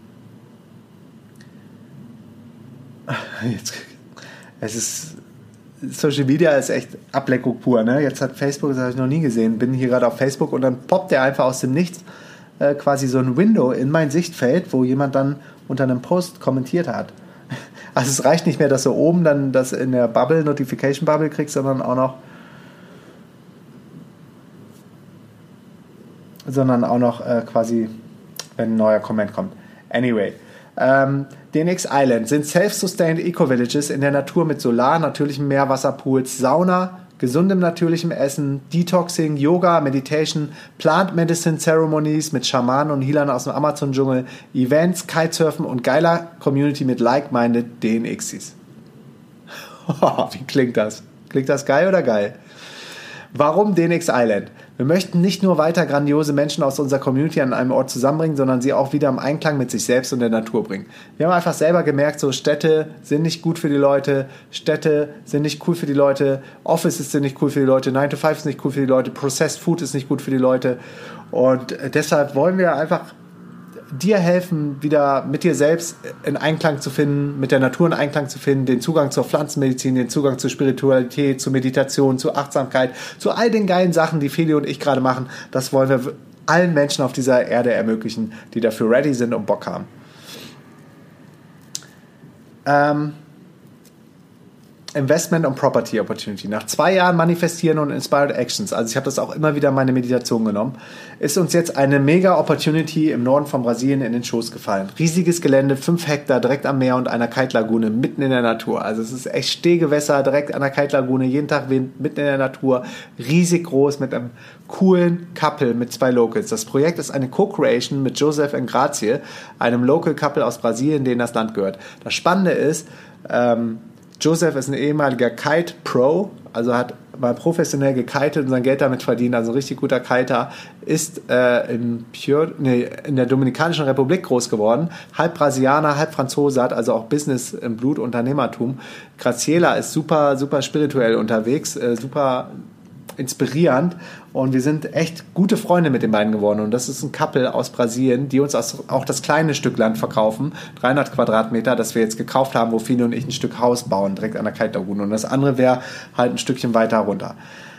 Social Media ist echt Ableckung pur, ne? Jetzt hat Facebook, das habe ich noch nie gesehen, bin hier gerade auf Facebook und dann poppt der einfach aus dem Nichts quasi so ein Window in mein Sichtfeld, wo jemand dann unter einem Post kommentiert hat. Also es reicht nicht mehr, dass du oben dann das in der Bubble, Notification Bubble kriegst, sondern auch noch quasi, wenn ein neuer Comment kommt. Anyway, DNX Island sind self-sustained Eco-Villages in der Natur mit Solar, natürlichem Meerwasserpools, Sauna, gesundem natürlichem Essen, Detoxing, Yoga, Meditation, Plant Medicine Ceremonies mit Schamanen und Healern aus dem Amazon-Dschungel, Events, Kitesurfen und geiler Community mit like-minded DNXs. Wie klingt das? Klingt das geil oder geil? Warum DNX Island? Wir möchten nicht nur weiter grandiose Menschen aus unserer Community an einem Ort zusammenbringen, sondern sie auch wieder im Einklang mit sich selbst und der Natur bringen. Wir haben einfach selber gemerkt, so Städte sind nicht gut für die Leute, Städte sind nicht cool für die Leute, Offices sind nicht cool für die Leute, 9 to 5 ist nicht cool für die Leute, Processed Food ist nicht gut für die Leute. Und deshalb wollen wir einfach dir helfen, wieder mit dir selbst in Einklang zu finden, mit der Natur in Einklang zu finden, den Zugang zur Pflanzenmedizin, den Zugang zur Spiritualität, zur Meditation, zur Achtsamkeit, zu all den geilen Sachen, die Feli und ich gerade machen. Das wollen wir allen Menschen auf dieser Erde ermöglichen, die dafür ready sind und Bock haben. Investment und Property Opportunity. Nach 2 Jahren Manifestieren und Inspired Actions, also ich habe das auch immer wieder in meine Meditation genommen, ist uns jetzt eine mega Opportunity im Norden von Brasilien in den Schoß gefallen. Riesiges Gelände, 5 Hektar direkt am Meer und einer Kite-Lagune mitten in der Natur. Also es ist echt Stehgewässer direkt an der Kite-Lagune, jeden Tag Wind, mitten in der Natur, riesig groß mit einem coolen Couple mit 2 Locals. Das Projekt ist eine Co-Creation mit Joseph und Grazie, einem Local Couple aus Brasilien, denen das Land gehört. Das Spannende ist, Joseph ist ein ehemaliger Kite-Pro, also hat mal professionell gekitet und sein Geld damit verdient, also ein richtig guter Kiter, ist in der Dominikanischen Republik groß geworden, halb Brasilianer, halb Franzose, hat also auch Business im Blut, Unternehmertum. Graciela ist super, super spirituell unterwegs, super inspirierend und wir sind echt gute Freunde mit den beiden geworden und das ist ein Couple aus Brasilien, die uns auch das kleine Stück Land verkaufen, 300 Quadratmeter, das wir jetzt gekauft haben, wo Fino und ich ein Stück Haus bauen, direkt an der Kite-Lagune und das andere wäre halt ein Stückchen weiter runter.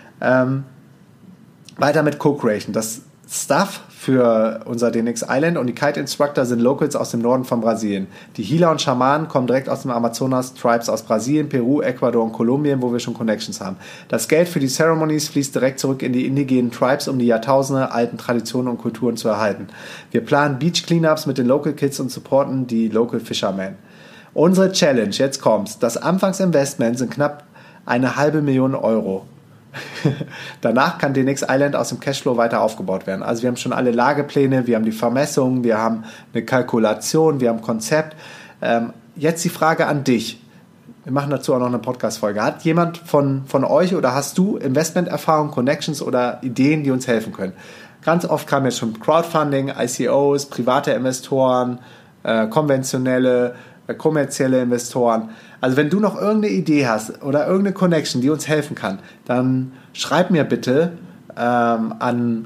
Weiter mit Co-Creation, das Stuff für unser DNX Island und die Kite Instructor sind Locals aus dem Norden von Brasilien. Die Healer und Schamanen kommen direkt aus dem Amazonas, Tribes aus Brasilien, Peru, Ecuador und Kolumbien, wo wir schon Connections haben. Das Geld für die Ceremonies fließt direkt zurück in die indigenen Tribes, um die Jahrtausende alten Traditionen und Kulturen zu erhalten. Wir planen Beach Cleanups mit den Local Kids und supporten die Local Fishermen. Unsere Challenge, jetzt kommt's. Das Anfangsinvestment sind knapp 500.000 Euro. Danach kann DNX Island aus dem Cashflow weiter aufgebaut werden. Also wir haben schon alle Lagepläne, wir haben die Vermessungen, wir haben eine Kalkulation, wir haben ein Konzept. Jetzt die Frage an dich. Wir machen dazu auch noch eine Podcast-Folge. Hat jemand von euch oder hast du Investmenterfahrung, Connections oder Ideen, die uns helfen können? Ganz oft kam jetzt schon Crowdfunding, ICOs, private Investoren, konventionelle, kommerzielle Investoren. Also wenn du noch irgendeine Idee hast oder irgendeine Connection, die uns helfen kann, dann schreib mir bitte an...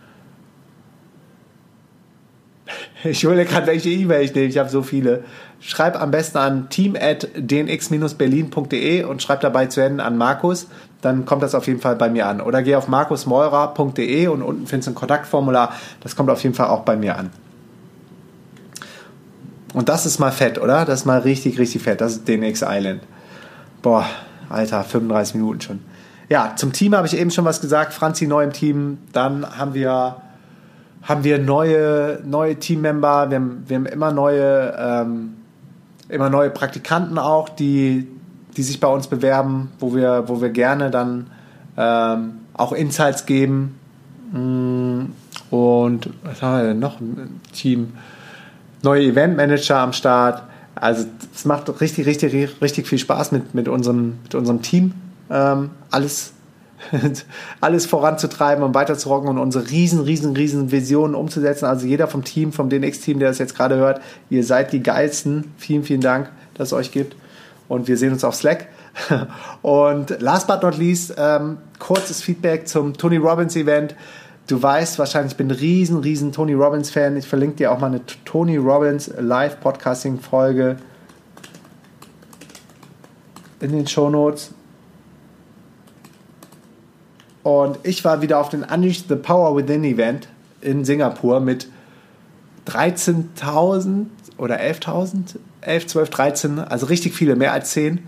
Ich überlege gerade, welche E-Mail ich nehme. Ich habe so viele. Schreib am besten an team@dnx-berlin.de und schreib dabei zu Ende an Markus. Dann kommt das auf jeden Fall bei mir an. Oder geh auf markusmeurer.de und unten findest du ein Kontaktformular. Das kommt auf jeden Fall auch bei mir an. Und das ist mal fett, oder? Das ist mal richtig, richtig fett. Das ist DNX Island. Boah, Alter, 35 Minuten schon. Ja, zum Team habe ich eben schon was gesagt. Franzi neu im Team. Dann haben wir neue Teammember, wir haben immer neue Praktikanten auch, die sich bei uns bewerben, wo wir gerne dann auch Insights geben. Und was haben wir denn noch im Team? Neue Eventmanager am Start. Also es macht richtig, richtig, richtig viel Spaß mit unserem Team. Alles voranzutreiben und weiterzurocken und unsere riesen Visionen umzusetzen. Also jeder vom Team, vom DNX-Team, der das jetzt gerade hört, ihr seid die Geilsten. Vielen, vielen Dank, dass es euch gibt. Und wir sehen uns auf Slack. Und last but not least, kurzes Feedback zum Tony Robbins Event. Du weißt wahrscheinlich, ich bin ein riesen Tony Robbins Fan. Ich verlinke dir auch mal eine Tony Robbins Live-Podcasting-Folge in den Shownotes. Und ich war wieder auf den Unleash the Power Within Event in Singapur mit 13.000 oder 11.000, 11, 12, 13, also richtig viele, mehr als 10,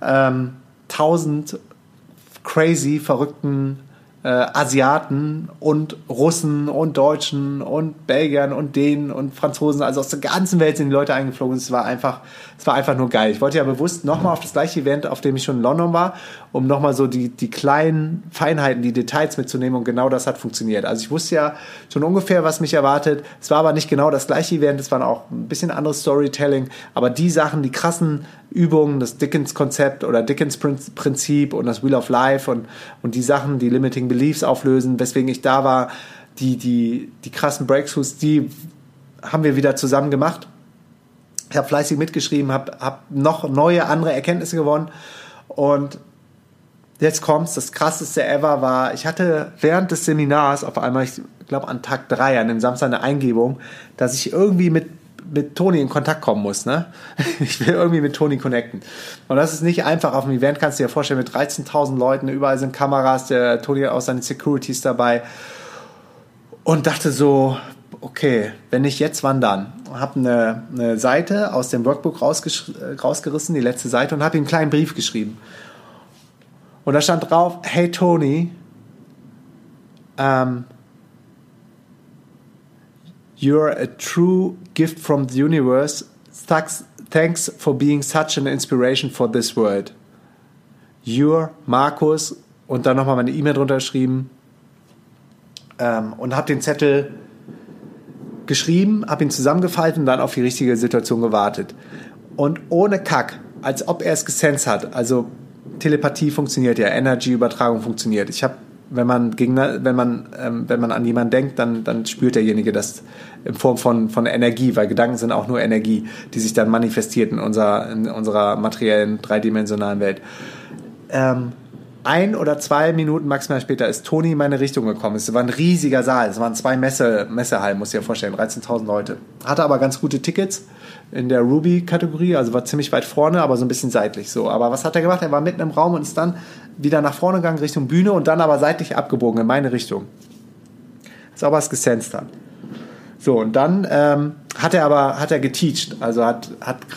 1.000 crazy, verrückten Asiaten und Russen und Deutschen und Belgiern und Dänen und Franzosen, also aus der ganzen Welt sind die Leute eingeflogen. Es war einfach nur geil. Ich wollte ja bewusst nochmal auf das gleiche Event, auf dem ich schon in London war, um nochmal so die kleinen Feinheiten, die Details mitzunehmen, und genau das hat funktioniert. Also ich wusste ja schon ungefähr, was mich erwartet. Es war aber nicht genau das gleiche Event, es war auch ein bisschen anderes Storytelling, aber die Sachen, die krassen Übungen, das Dickens-Konzept oder Dickens-Prinzip und das Wheel of Life und die Sachen, die Limiting Beliefs auflösen, weswegen ich da war, die krassen Breakthroughs, die haben wir wieder zusammen gemacht. Ich habe fleißig mitgeschrieben, hab noch neue, andere Erkenntnisse gewonnen, und jetzt kommt's, das krasseste ever war, ich hatte während des Seminars auf einmal, ich glaube an Tag 3, an dem Samstag, eine Eingebung, dass ich irgendwie mit Toni in Kontakt kommen muss, ne? Ich will irgendwie mit Toni connecten. Und das ist nicht einfach. Auf dem Event kannst du dir vorstellen, mit 13.000 Leuten, überall sind Kameras, der Toni hat auch seine Securities dabei. Und dachte so, okay, wenn nicht jetzt, wann dann? Habe eine Seite aus dem Workbook rausgerissen, die letzte Seite, und habe ihm einen kleinen Brief geschrieben. Und da stand drauf, hey Toni, you're a true gift from the universe. Thanks for being such an inspiration for this world. You're Markus, und dann nochmal meine E-Mail drunter geschrieben, und habe den Zettel geschrieben, habe ihn zusammengefaltet und dann auf die richtige Situation gewartet. Und ohne Kack, als ob er es gesensed hat. Also Telepathie funktioniert ja, Energy-Übertragung funktioniert. Wenn man an jemanden denkt, dann spürt derjenige das in Form von Energie, weil Gedanken sind auch nur Energie, die sich dann manifestiert in unserer materiellen, dreidimensionalen Welt. 1 oder 2 Minuten maximal später ist Toni in meine Richtung gekommen. Es war ein riesiger Saal, es waren 2 Messehallen, musst du dir vorstellen, 13.000 Leute. Hatte aber ganz gute Tickets in der Ruby-Kategorie, also war ziemlich weit vorne, aber so ein bisschen seitlich so. Aber was hat er gemacht? Er war mitten im Raum und ist dann wieder nach vorne gegangen Richtung Bühne und dann aber seitlich abgebogen in meine Richtung. Als ob er es gesensed hat. So, und dann hat er geteacht, also hat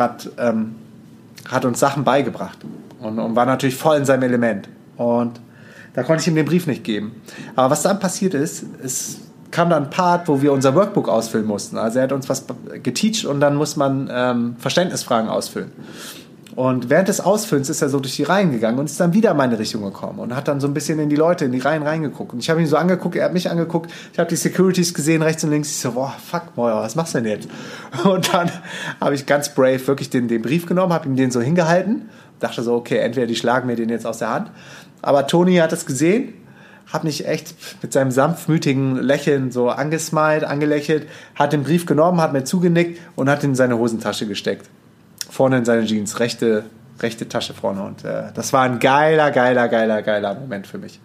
uns Sachen beigebracht und war natürlich voll in seinem Element. Und da konnte ich ihm den Brief nicht geben. Aber was dann passiert ist, es kam dann ein Part, wo wir unser Workbook ausfüllen mussten. Also er hat uns was geteacht und dann muss man Verständnisfragen ausfüllen. Und während des Ausfüllens ist er so durch die Reihen gegangen und ist dann wieder in meine Richtung gekommen und hat dann so ein bisschen in die Leute, in die Reihen reingeguckt. Und ich habe ihn so angeguckt, er hat mich angeguckt, ich habe die Securities gesehen, rechts und links. Ich so, boah, fuck, Moira, was machst du denn jetzt? Und dann habe ich ganz brave wirklich den Brief genommen, habe ihm den so hingehalten, dachte so, okay, entweder die schlagen mir den jetzt aus der Hand. Aber Toni hat es gesehen, hat mich echt mit seinem sanftmütigen Lächeln so angesmiled, angelächelt, hat den Brief genommen, hat mir zugenickt und hat ihn in seine Hosentasche gesteckt. Vorne in seine Jeans, rechte Tasche vorne. Und das war ein geiler Moment für mich.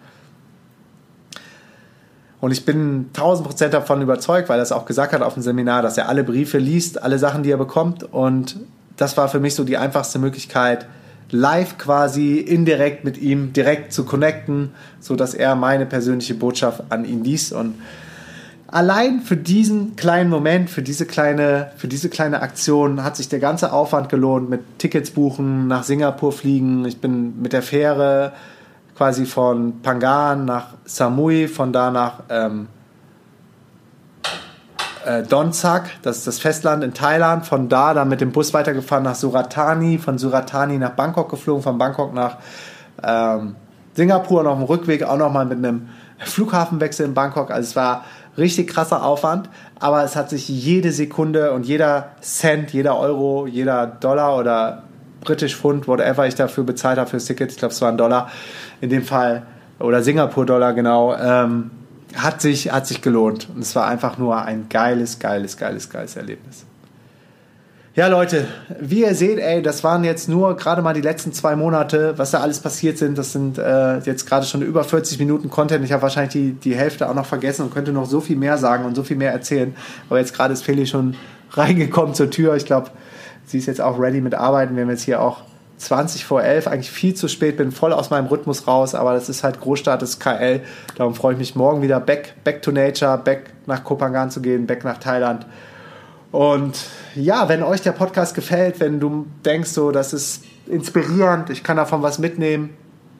Und ich bin 1000% davon überzeugt, weil er es auch gesagt hat auf dem Seminar, dass er alle Briefe liest, alle Sachen, die er bekommt. Und das war für mich so die einfachste Möglichkeit, live quasi indirekt mit ihm direkt zu connecten, sodass er meine persönliche Botschaft an ihn liest. Und allein für diesen kleinen Moment, für diese kleine Aktion hat sich der ganze Aufwand gelohnt, mit Tickets buchen, nach Singapur fliegen. Ich bin mit der Fähre quasi von Phangan nach Samui, von da nach Don Sak, das ist das Festland in Thailand, von da dann mit dem Bus weitergefahren nach Surat Thani, von Surat Thani nach Bangkok geflogen, von Bangkok nach Singapur und auf dem Rückweg auch nochmal mit einem Flughafenwechsel in Bangkok. Also es war richtig krasser Aufwand, aber es hat sich jede Sekunde und jeder Cent, jeder Euro, jeder Dollar oder British Pfund, whatever ich dafür bezahlt habe fürs Ticket, ich glaube es war $1 in dem Fall, oder Singapur-Dollar genau, hat sich gelohnt. Und es war einfach nur ein geiles Erlebnis. Ja, Leute, wie ihr seht, das waren jetzt nur gerade mal die letzten 2 Monate, was da alles passiert sind. Das sind jetzt gerade schon über 40 Minuten Content. Ich habe wahrscheinlich die Hälfte auch noch vergessen und könnte noch so viel mehr sagen und so viel mehr erzählen. Aber jetzt gerade ist Feli schon reingekommen zur Tür. Ich glaube, sie ist jetzt auch ready mit Arbeiten. Wir haben jetzt hier auch 20 vor 11, eigentlich viel zu spät, bin voll aus meinem Rhythmus raus, aber das ist halt Großstadt, das ist KL. Darum freue ich mich morgen wieder back to nature, back nach Koh Phangan zu gehen, back nach Thailand. Und ja, wenn euch der Podcast gefällt, wenn du denkst, so, das ist inspirierend, ich kann davon was mitnehmen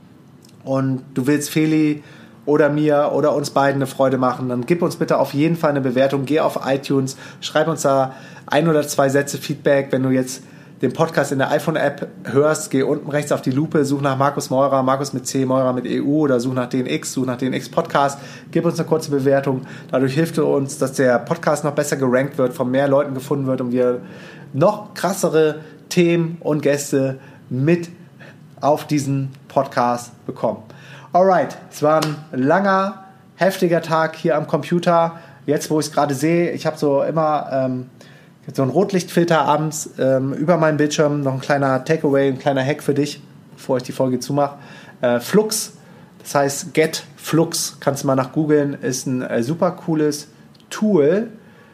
und du willst Feli oder mir oder uns beiden eine Freude machen, dann gib uns bitte auf jeden Fall eine Bewertung, geh auf iTunes, schreib uns da 1 oder 2 Sätze Feedback. Wenn du jetzt den Podcast in der iPhone-App hörst, geh unten rechts auf die Lupe, such nach Markus Meurer, Markus mit C, Meurer mit EU oder such nach DNX Podcast, gib uns eine kurze Bewertung. Dadurch hilft es uns, dass der Podcast noch besser gerankt wird, von mehr Leuten gefunden wird und wir noch krassere Themen und Gäste mit auf diesen Podcast bekommen. Alright, es war ein langer, heftiger Tag hier am Computer. Jetzt, wo ich es gerade sehe, ich habe so immer so ein Rotlichtfilter abends über meinem Bildschirm, noch ein kleiner Takeaway, ein kleiner Hack für dich, bevor ich die Folge zumache. Flux, das heißt Get Flux, kannst du mal nach googeln, ist ein super cooles Tool,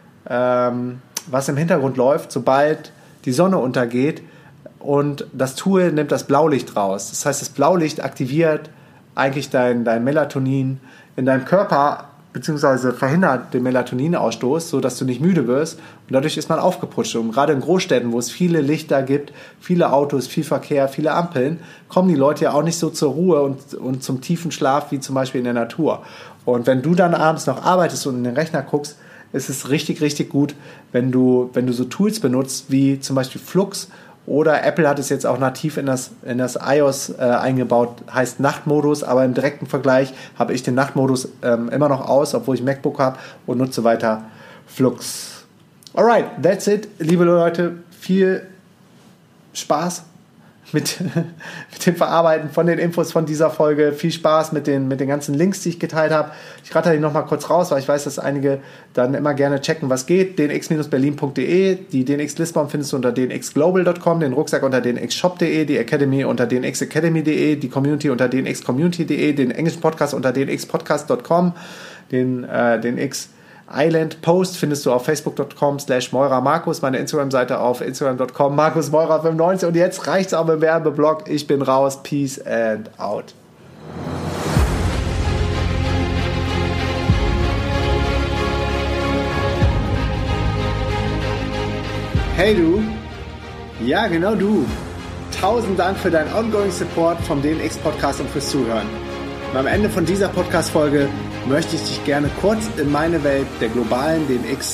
was im Hintergrund läuft, sobald die Sonne untergeht und das Tool nimmt das Blaulicht raus. Das heißt, das Blaulicht aktiviert eigentlich dein Melatonin in deinem Körper, beziehungsweise verhindert den Melatoninausstoß, sodass du nicht müde wirst und dadurch ist man aufgeputscht. Und gerade in Großstädten, wo es viele Lichter gibt, viele Autos, viel Verkehr, viele Ampeln, kommen die Leute ja auch nicht so zur Ruhe und zum tiefen Schlaf wie zum Beispiel in der Natur. Und wenn du dann abends noch arbeitest und in den Rechner guckst, ist es richtig, richtig gut, wenn du so Tools benutzt, wie zum Beispiel Flux. Oder Apple hat es jetzt auch nativ in das iOS eingebaut, heißt Nachtmodus, aber im direkten Vergleich habe ich den Nachtmodus immer noch aus, obwohl ich ein MacBook habe und nutze weiter Flux. Alright, that's it, liebe Leute, viel Spaß mit dem Verarbeiten von den Infos von dieser Folge. Viel Spaß mit den ganzen Links, die ich geteilt habe. Ich rate die nochmal kurz raus, weil ich weiß, dass einige dann immer gerne checken, was geht. dnx-berlin.de, die DNX Listbaum findest du unter dnxglobal.com, den Rucksack unter dnxshop.de, die Academy unter dnxacademy.de, die Community unter dnxcommunity.de, den englischen Podcast unter dnxpodcast.com, den DNX Island Post findest du auf facebook.com/MeurerMarkus, meine Instagram-Seite auf instagram.com MarkusMeurer95 und jetzt reicht's auch mit dem Werbeblock. Ich bin raus. Peace and out. Hey du. Ja, genau du. 1000 Dank für deinen ongoing Support vom DNX Podcast und fürs Zuhören. Und am Ende von dieser Podcast-Folge möchte ich dich gerne kurz in meine Welt der globalen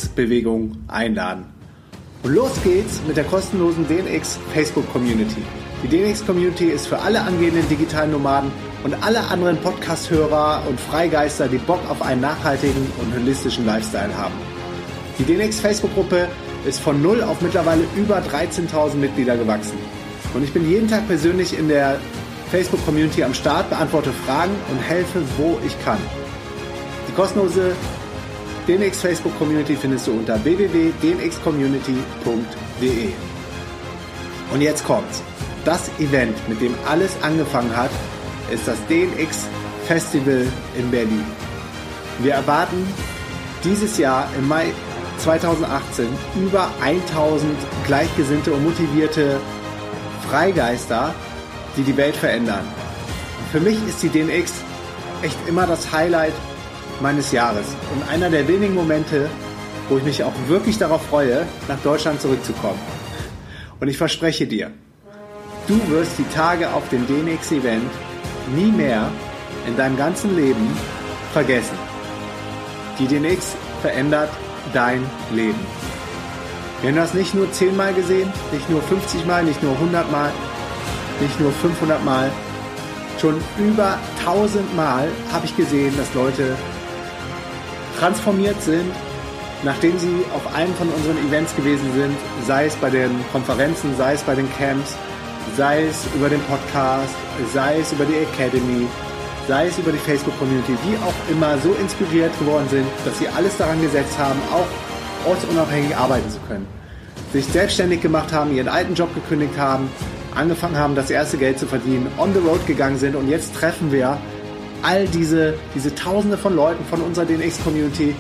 DNX-Bewegung einladen. Und los geht's mit der kostenlosen DNX Facebook-Community. Die DNX-Community ist für alle angehenden digitalen Nomaden und alle anderen Podcast-Hörer und Freigeister, die Bock auf einen nachhaltigen und holistischen Lifestyle haben. Die DNX-Facebook-Gruppe ist von 0 auf mittlerweile über 13.000 Mitglieder gewachsen. Und ich bin jeden Tag persönlich in der Facebook-Community am Start, beantworte Fragen und helfe, wo ich kann. Die kostenlose DNX Facebook-Community findest du unter www.dnxcommunity.de. Und jetzt kommt's. Das Event, mit dem alles angefangen hat, ist das DNX Festival in Berlin. Wir erwarten dieses Jahr im Mai 2018 über 1000 gleichgesinnte und motivierte Freigeister, die die Welt verändern. Für mich ist die DNX echt immer das Highlight meines Jahres und einer der wenigen Momente, wo ich mich auch wirklich darauf freue, nach Deutschland zurückzukommen. Und ich verspreche dir, du wirst die Tage auf dem DNX-Event nie mehr in deinem ganzen Leben vergessen. Die DNX verändert dein Leben. Wir haben das nicht nur 10 Mal gesehen, nicht nur 50 Mal, nicht nur 100 Mal, nicht nur 500 Mal. Schon über 1000 Mal habe ich gesehen, dass Leute transformiert sind, nachdem sie auf einem von unseren Events gewesen sind, sei es bei den Konferenzen, sei es bei den Camps, sei es über den Podcast, sei es über die Academy, sei es über die Facebook-Community, wie auch immer, so inspiriert geworden sind, dass sie alles daran gesetzt haben, auch ortsunabhängig arbeiten zu können. Sich selbstständig gemacht haben, ihren alten Job gekündigt haben, angefangen haben, das erste Geld zu verdienen, on the road gegangen sind und jetzt treffen wir all diese Tausende von Leuten von unserer DNX-Community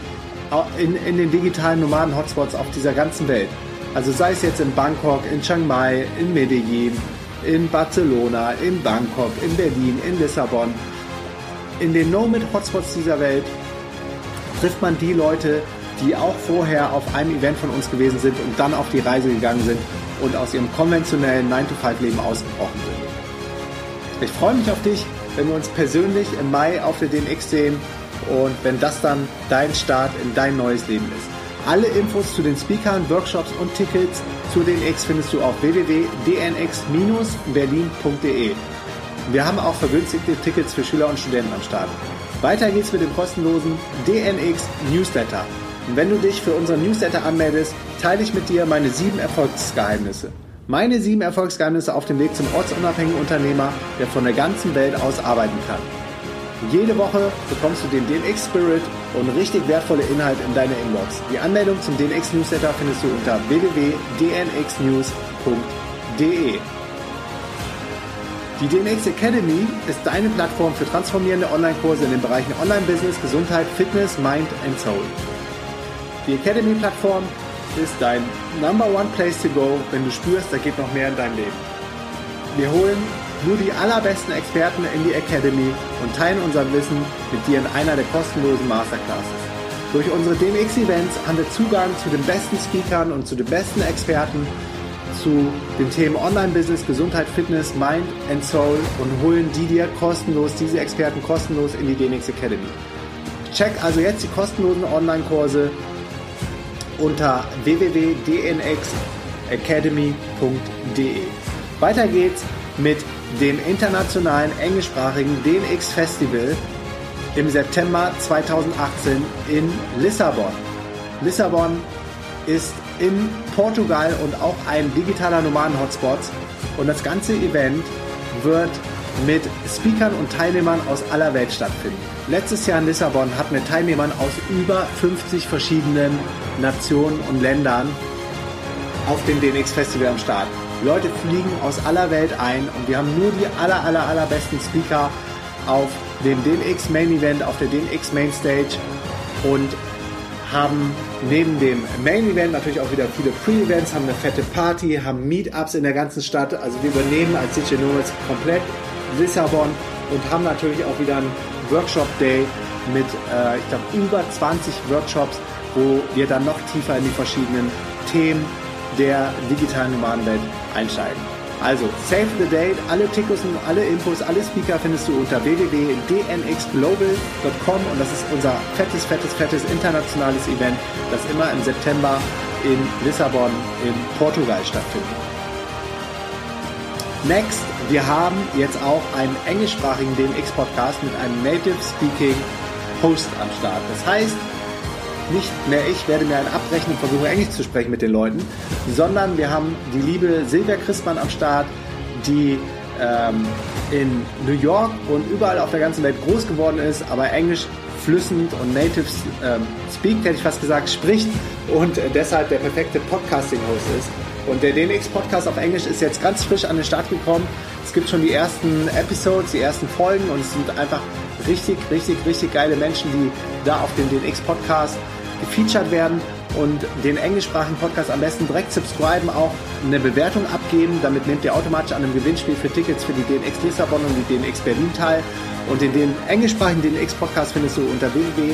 in den digitalen Nomaden-Hotspots auf dieser ganzen Welt. Also sei es jetzt in Bangkok, in Chiang Mai, in Medellin, in Barcelona, in Bangkok, in Berlin, in Lissabon. In den Nomad-Hotspots dieser Welt trifft man die Leute, die auch vorher auf einem Event von uns gewesen sind und dann auf die Reise gegangen sind und aus ihrem konventionellen 9-to-5-Leben ausgebrochen sind. Ich freue mich auf dich, wenn wir uns persönlich im Mai auf der DNX sehen und wenn das dann dein Start in dein neues Leben ist. Alle Infos zu den Speakern, Workshops und Tickets zu DNX findest du auf www.dnx-berlin.de. Wir haben auch vergünstigte Tickets für Schüler und Studenten am Start. Weiter geht's mit dem kostenlosen DNX Newsletter. Und wenn du dich für unseren Newsletter anmeldest, teile ich mit dir meine 7 Erfolgsgeheimnisse. Meine 7 Erfolgsgeheimnisse auf dem Weg zum ortsunabhängigen Unternehmer, der von der ganzen Welt aus arbeiten kann. Jede Woche bekommst du den DNX Spirit und richtig wertvolle Inhalte in deine Inbox. Die Anmeldung zum DNX Newsletter findest du unter www.dnxnews.de. Die DNX Academy ist deine Plattform für transformierende Online-Kurse in den Bereichen Online-Business, Gesundheit, Fitness, Mind and Soul. Die Academy-Plattform ist dein Number One Place to go, wenn du spürst, da geht noch mehr in deinem Leben. Wir holen nur die allerbesten Experten in die Academy und teilen unser Wissen mit dir in einer der kostenlosen Masterclasses. Durch unsere DNX-Events haben wir Zugang zu den besten Speakern und zu den besten Experten zu den Themen Online-Business, Gesundheit, Fitness, Mind and Soul und holen dir kostenlos, diese Experten kostenlos in die DNX Academy. Check also jetzt die kostenlosen Online-Kurse unter www.dnxacademy.de. Weiter geht's mit dem internationalen englischsprachigen DNX Festival im September 2018 in Lissabon. Lissabon ist in Portugal und auch ein digitaler Nomaden-Hotspot und das ganze Event wird mit Speakern und Teilnehmern aus aller Welt stattfinden. Letztes Jahr in Lissabon hatten wir Teilnehmern aus über 50 verschiedenen Nationen und Ländern auf dem DNX Festival am Start. Die Leute fliegen aus aller Welt ein und wir haben nur die allerbesten Speaker auf dem DNX Main Event, auf der DNX Main Stage und haben neben dem Main Event natürlich auch wieder viele Pre-Events, haben eine fette Party, haben Meetups in der ganzen Stadt. Also wir übernehmen als Digital Nomads komplett Lissabon und haben natürlich auch wieder einen Workshop Day mit, ich glaube, über 20 Workshops, wo wir dann noch tiefer in die verschiedenen Themen der digitalen Nomadenwelt einsteigen. Also, save the date, alle Tickets und alle Infos, alle Speaker findest du unter www.dnxglobal.com und das ist unser fettes internationales Event, das immer im September in Lissabon in Portugal stattfindet. Next, wir haben jetzt auch einen englischsprachigen DNX-Podcast mit einem Native Speaking Host am Start. Das heißt, nicht mehr ich werde mir einen abrechnen und versuche Englisch zu sprechen mit den Leuten, sondern wir haben die liebe Silvia Christmann am Start, die in New York und überall auf der ganzen Welt groß geworden ist, aber Englisch flüssend und native speakt, hätte ich fast gesagt, spricht und deshalb der perfekte Podcasting-Host ist. Und der DNX-Podcast auf Englisch ist jetzt ganz frisch an den Start gekommen. Es gibt schon die ersten Episodes, die ersten Folgen und es sind einfach richtig geile Menschen, die da auf dem DNX-Podcast gefeatured werden und den englischsprachigen Podcast am besten direkt subscriben, auch eine Bewertung abgeben. Damit nehmt ihr automatisch an einem Gewinnspiel für Tickets für die DNX Lissabon und die DNX Berlin teil. Und den englischsprachigen DNX-Podcast findest du unter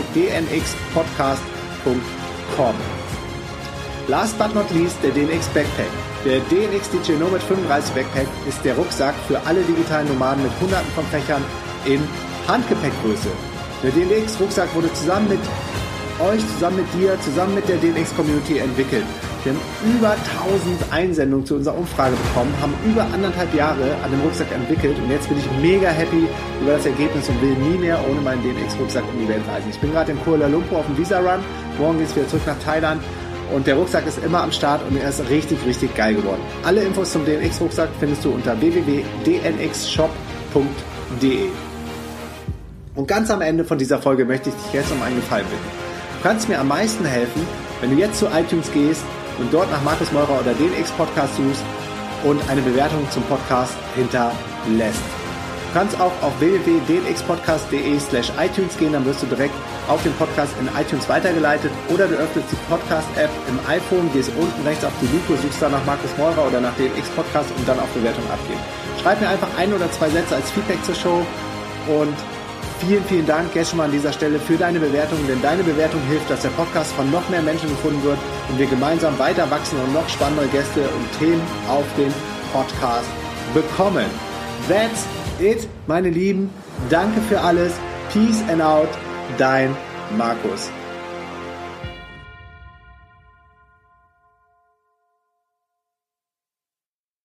www.dnxpodcast.com. Last but not least, der DNX Backpack. Der DNX DJ Nomad 35 Backpack ist der Rucksack für alle digitalen Nomaden mit hunderten von Fächern in Handgepäckgröße. Der DNX Rucksack wurde zusammen mit euch, zusammen mit dir, zusammen mit der DNX Community entwickelt. Wir haben über 1000 Einsendungen zu unserer Umfrage bekommen, haben über 1,5 Jahre an dem Rucksack entwickelt und jetzt bin ich mega happy über das Ergebnis und will nie mehr ohne meinen DNX Rucksack um die Welt reisen. Ich bin gerade in Kuala Lumpur auf dem Visa Run, morgen geht es wieder zurück nach Thailand. Und der Rucksack ist immer am Start und er ist richtig geil geworden. Alle Infos zum DNX-Rucksack findest du unter www.dnxshop.de. Und ganz am Ende von dieser Folge möchte ich dich jetzt um einen Gefallen bitten. Du kannst mir am meisten helfen, wenn du jetzt zu iTunes gehst und dort nach Markus Meurer oder DNX-Podcast suchst und eine Bewertung zum Podcast hinterlässt. Du kannst auch auf www.dnxpodcast.de/iTunes gehen, dann wirst du direkt auf den Podcast in iTunes weitergeleitet oder du öffnest die Podcast-App im iPhone, gehst unten rechts auf die Lupe, suchst dann nach Markus Meurer oder nach DNX-Podcast und dann auf Bewertung abgeben. Schreib mir einfach 1 oder 2 Sätze als Feedback zur Show und vielen Dank jetzt schon mal an dieser Stelle für deine Bewertung, denn deine Bewertung hilft, dass der Podcast von noch mehr Menschen gefunden wird und wir gemeinsam weiter wachsen und noch spannendere Gäste und Themen auf den Podcast bekommen. That's it, meine Lieben. Danke für alles. Peace and out. Dein Markus.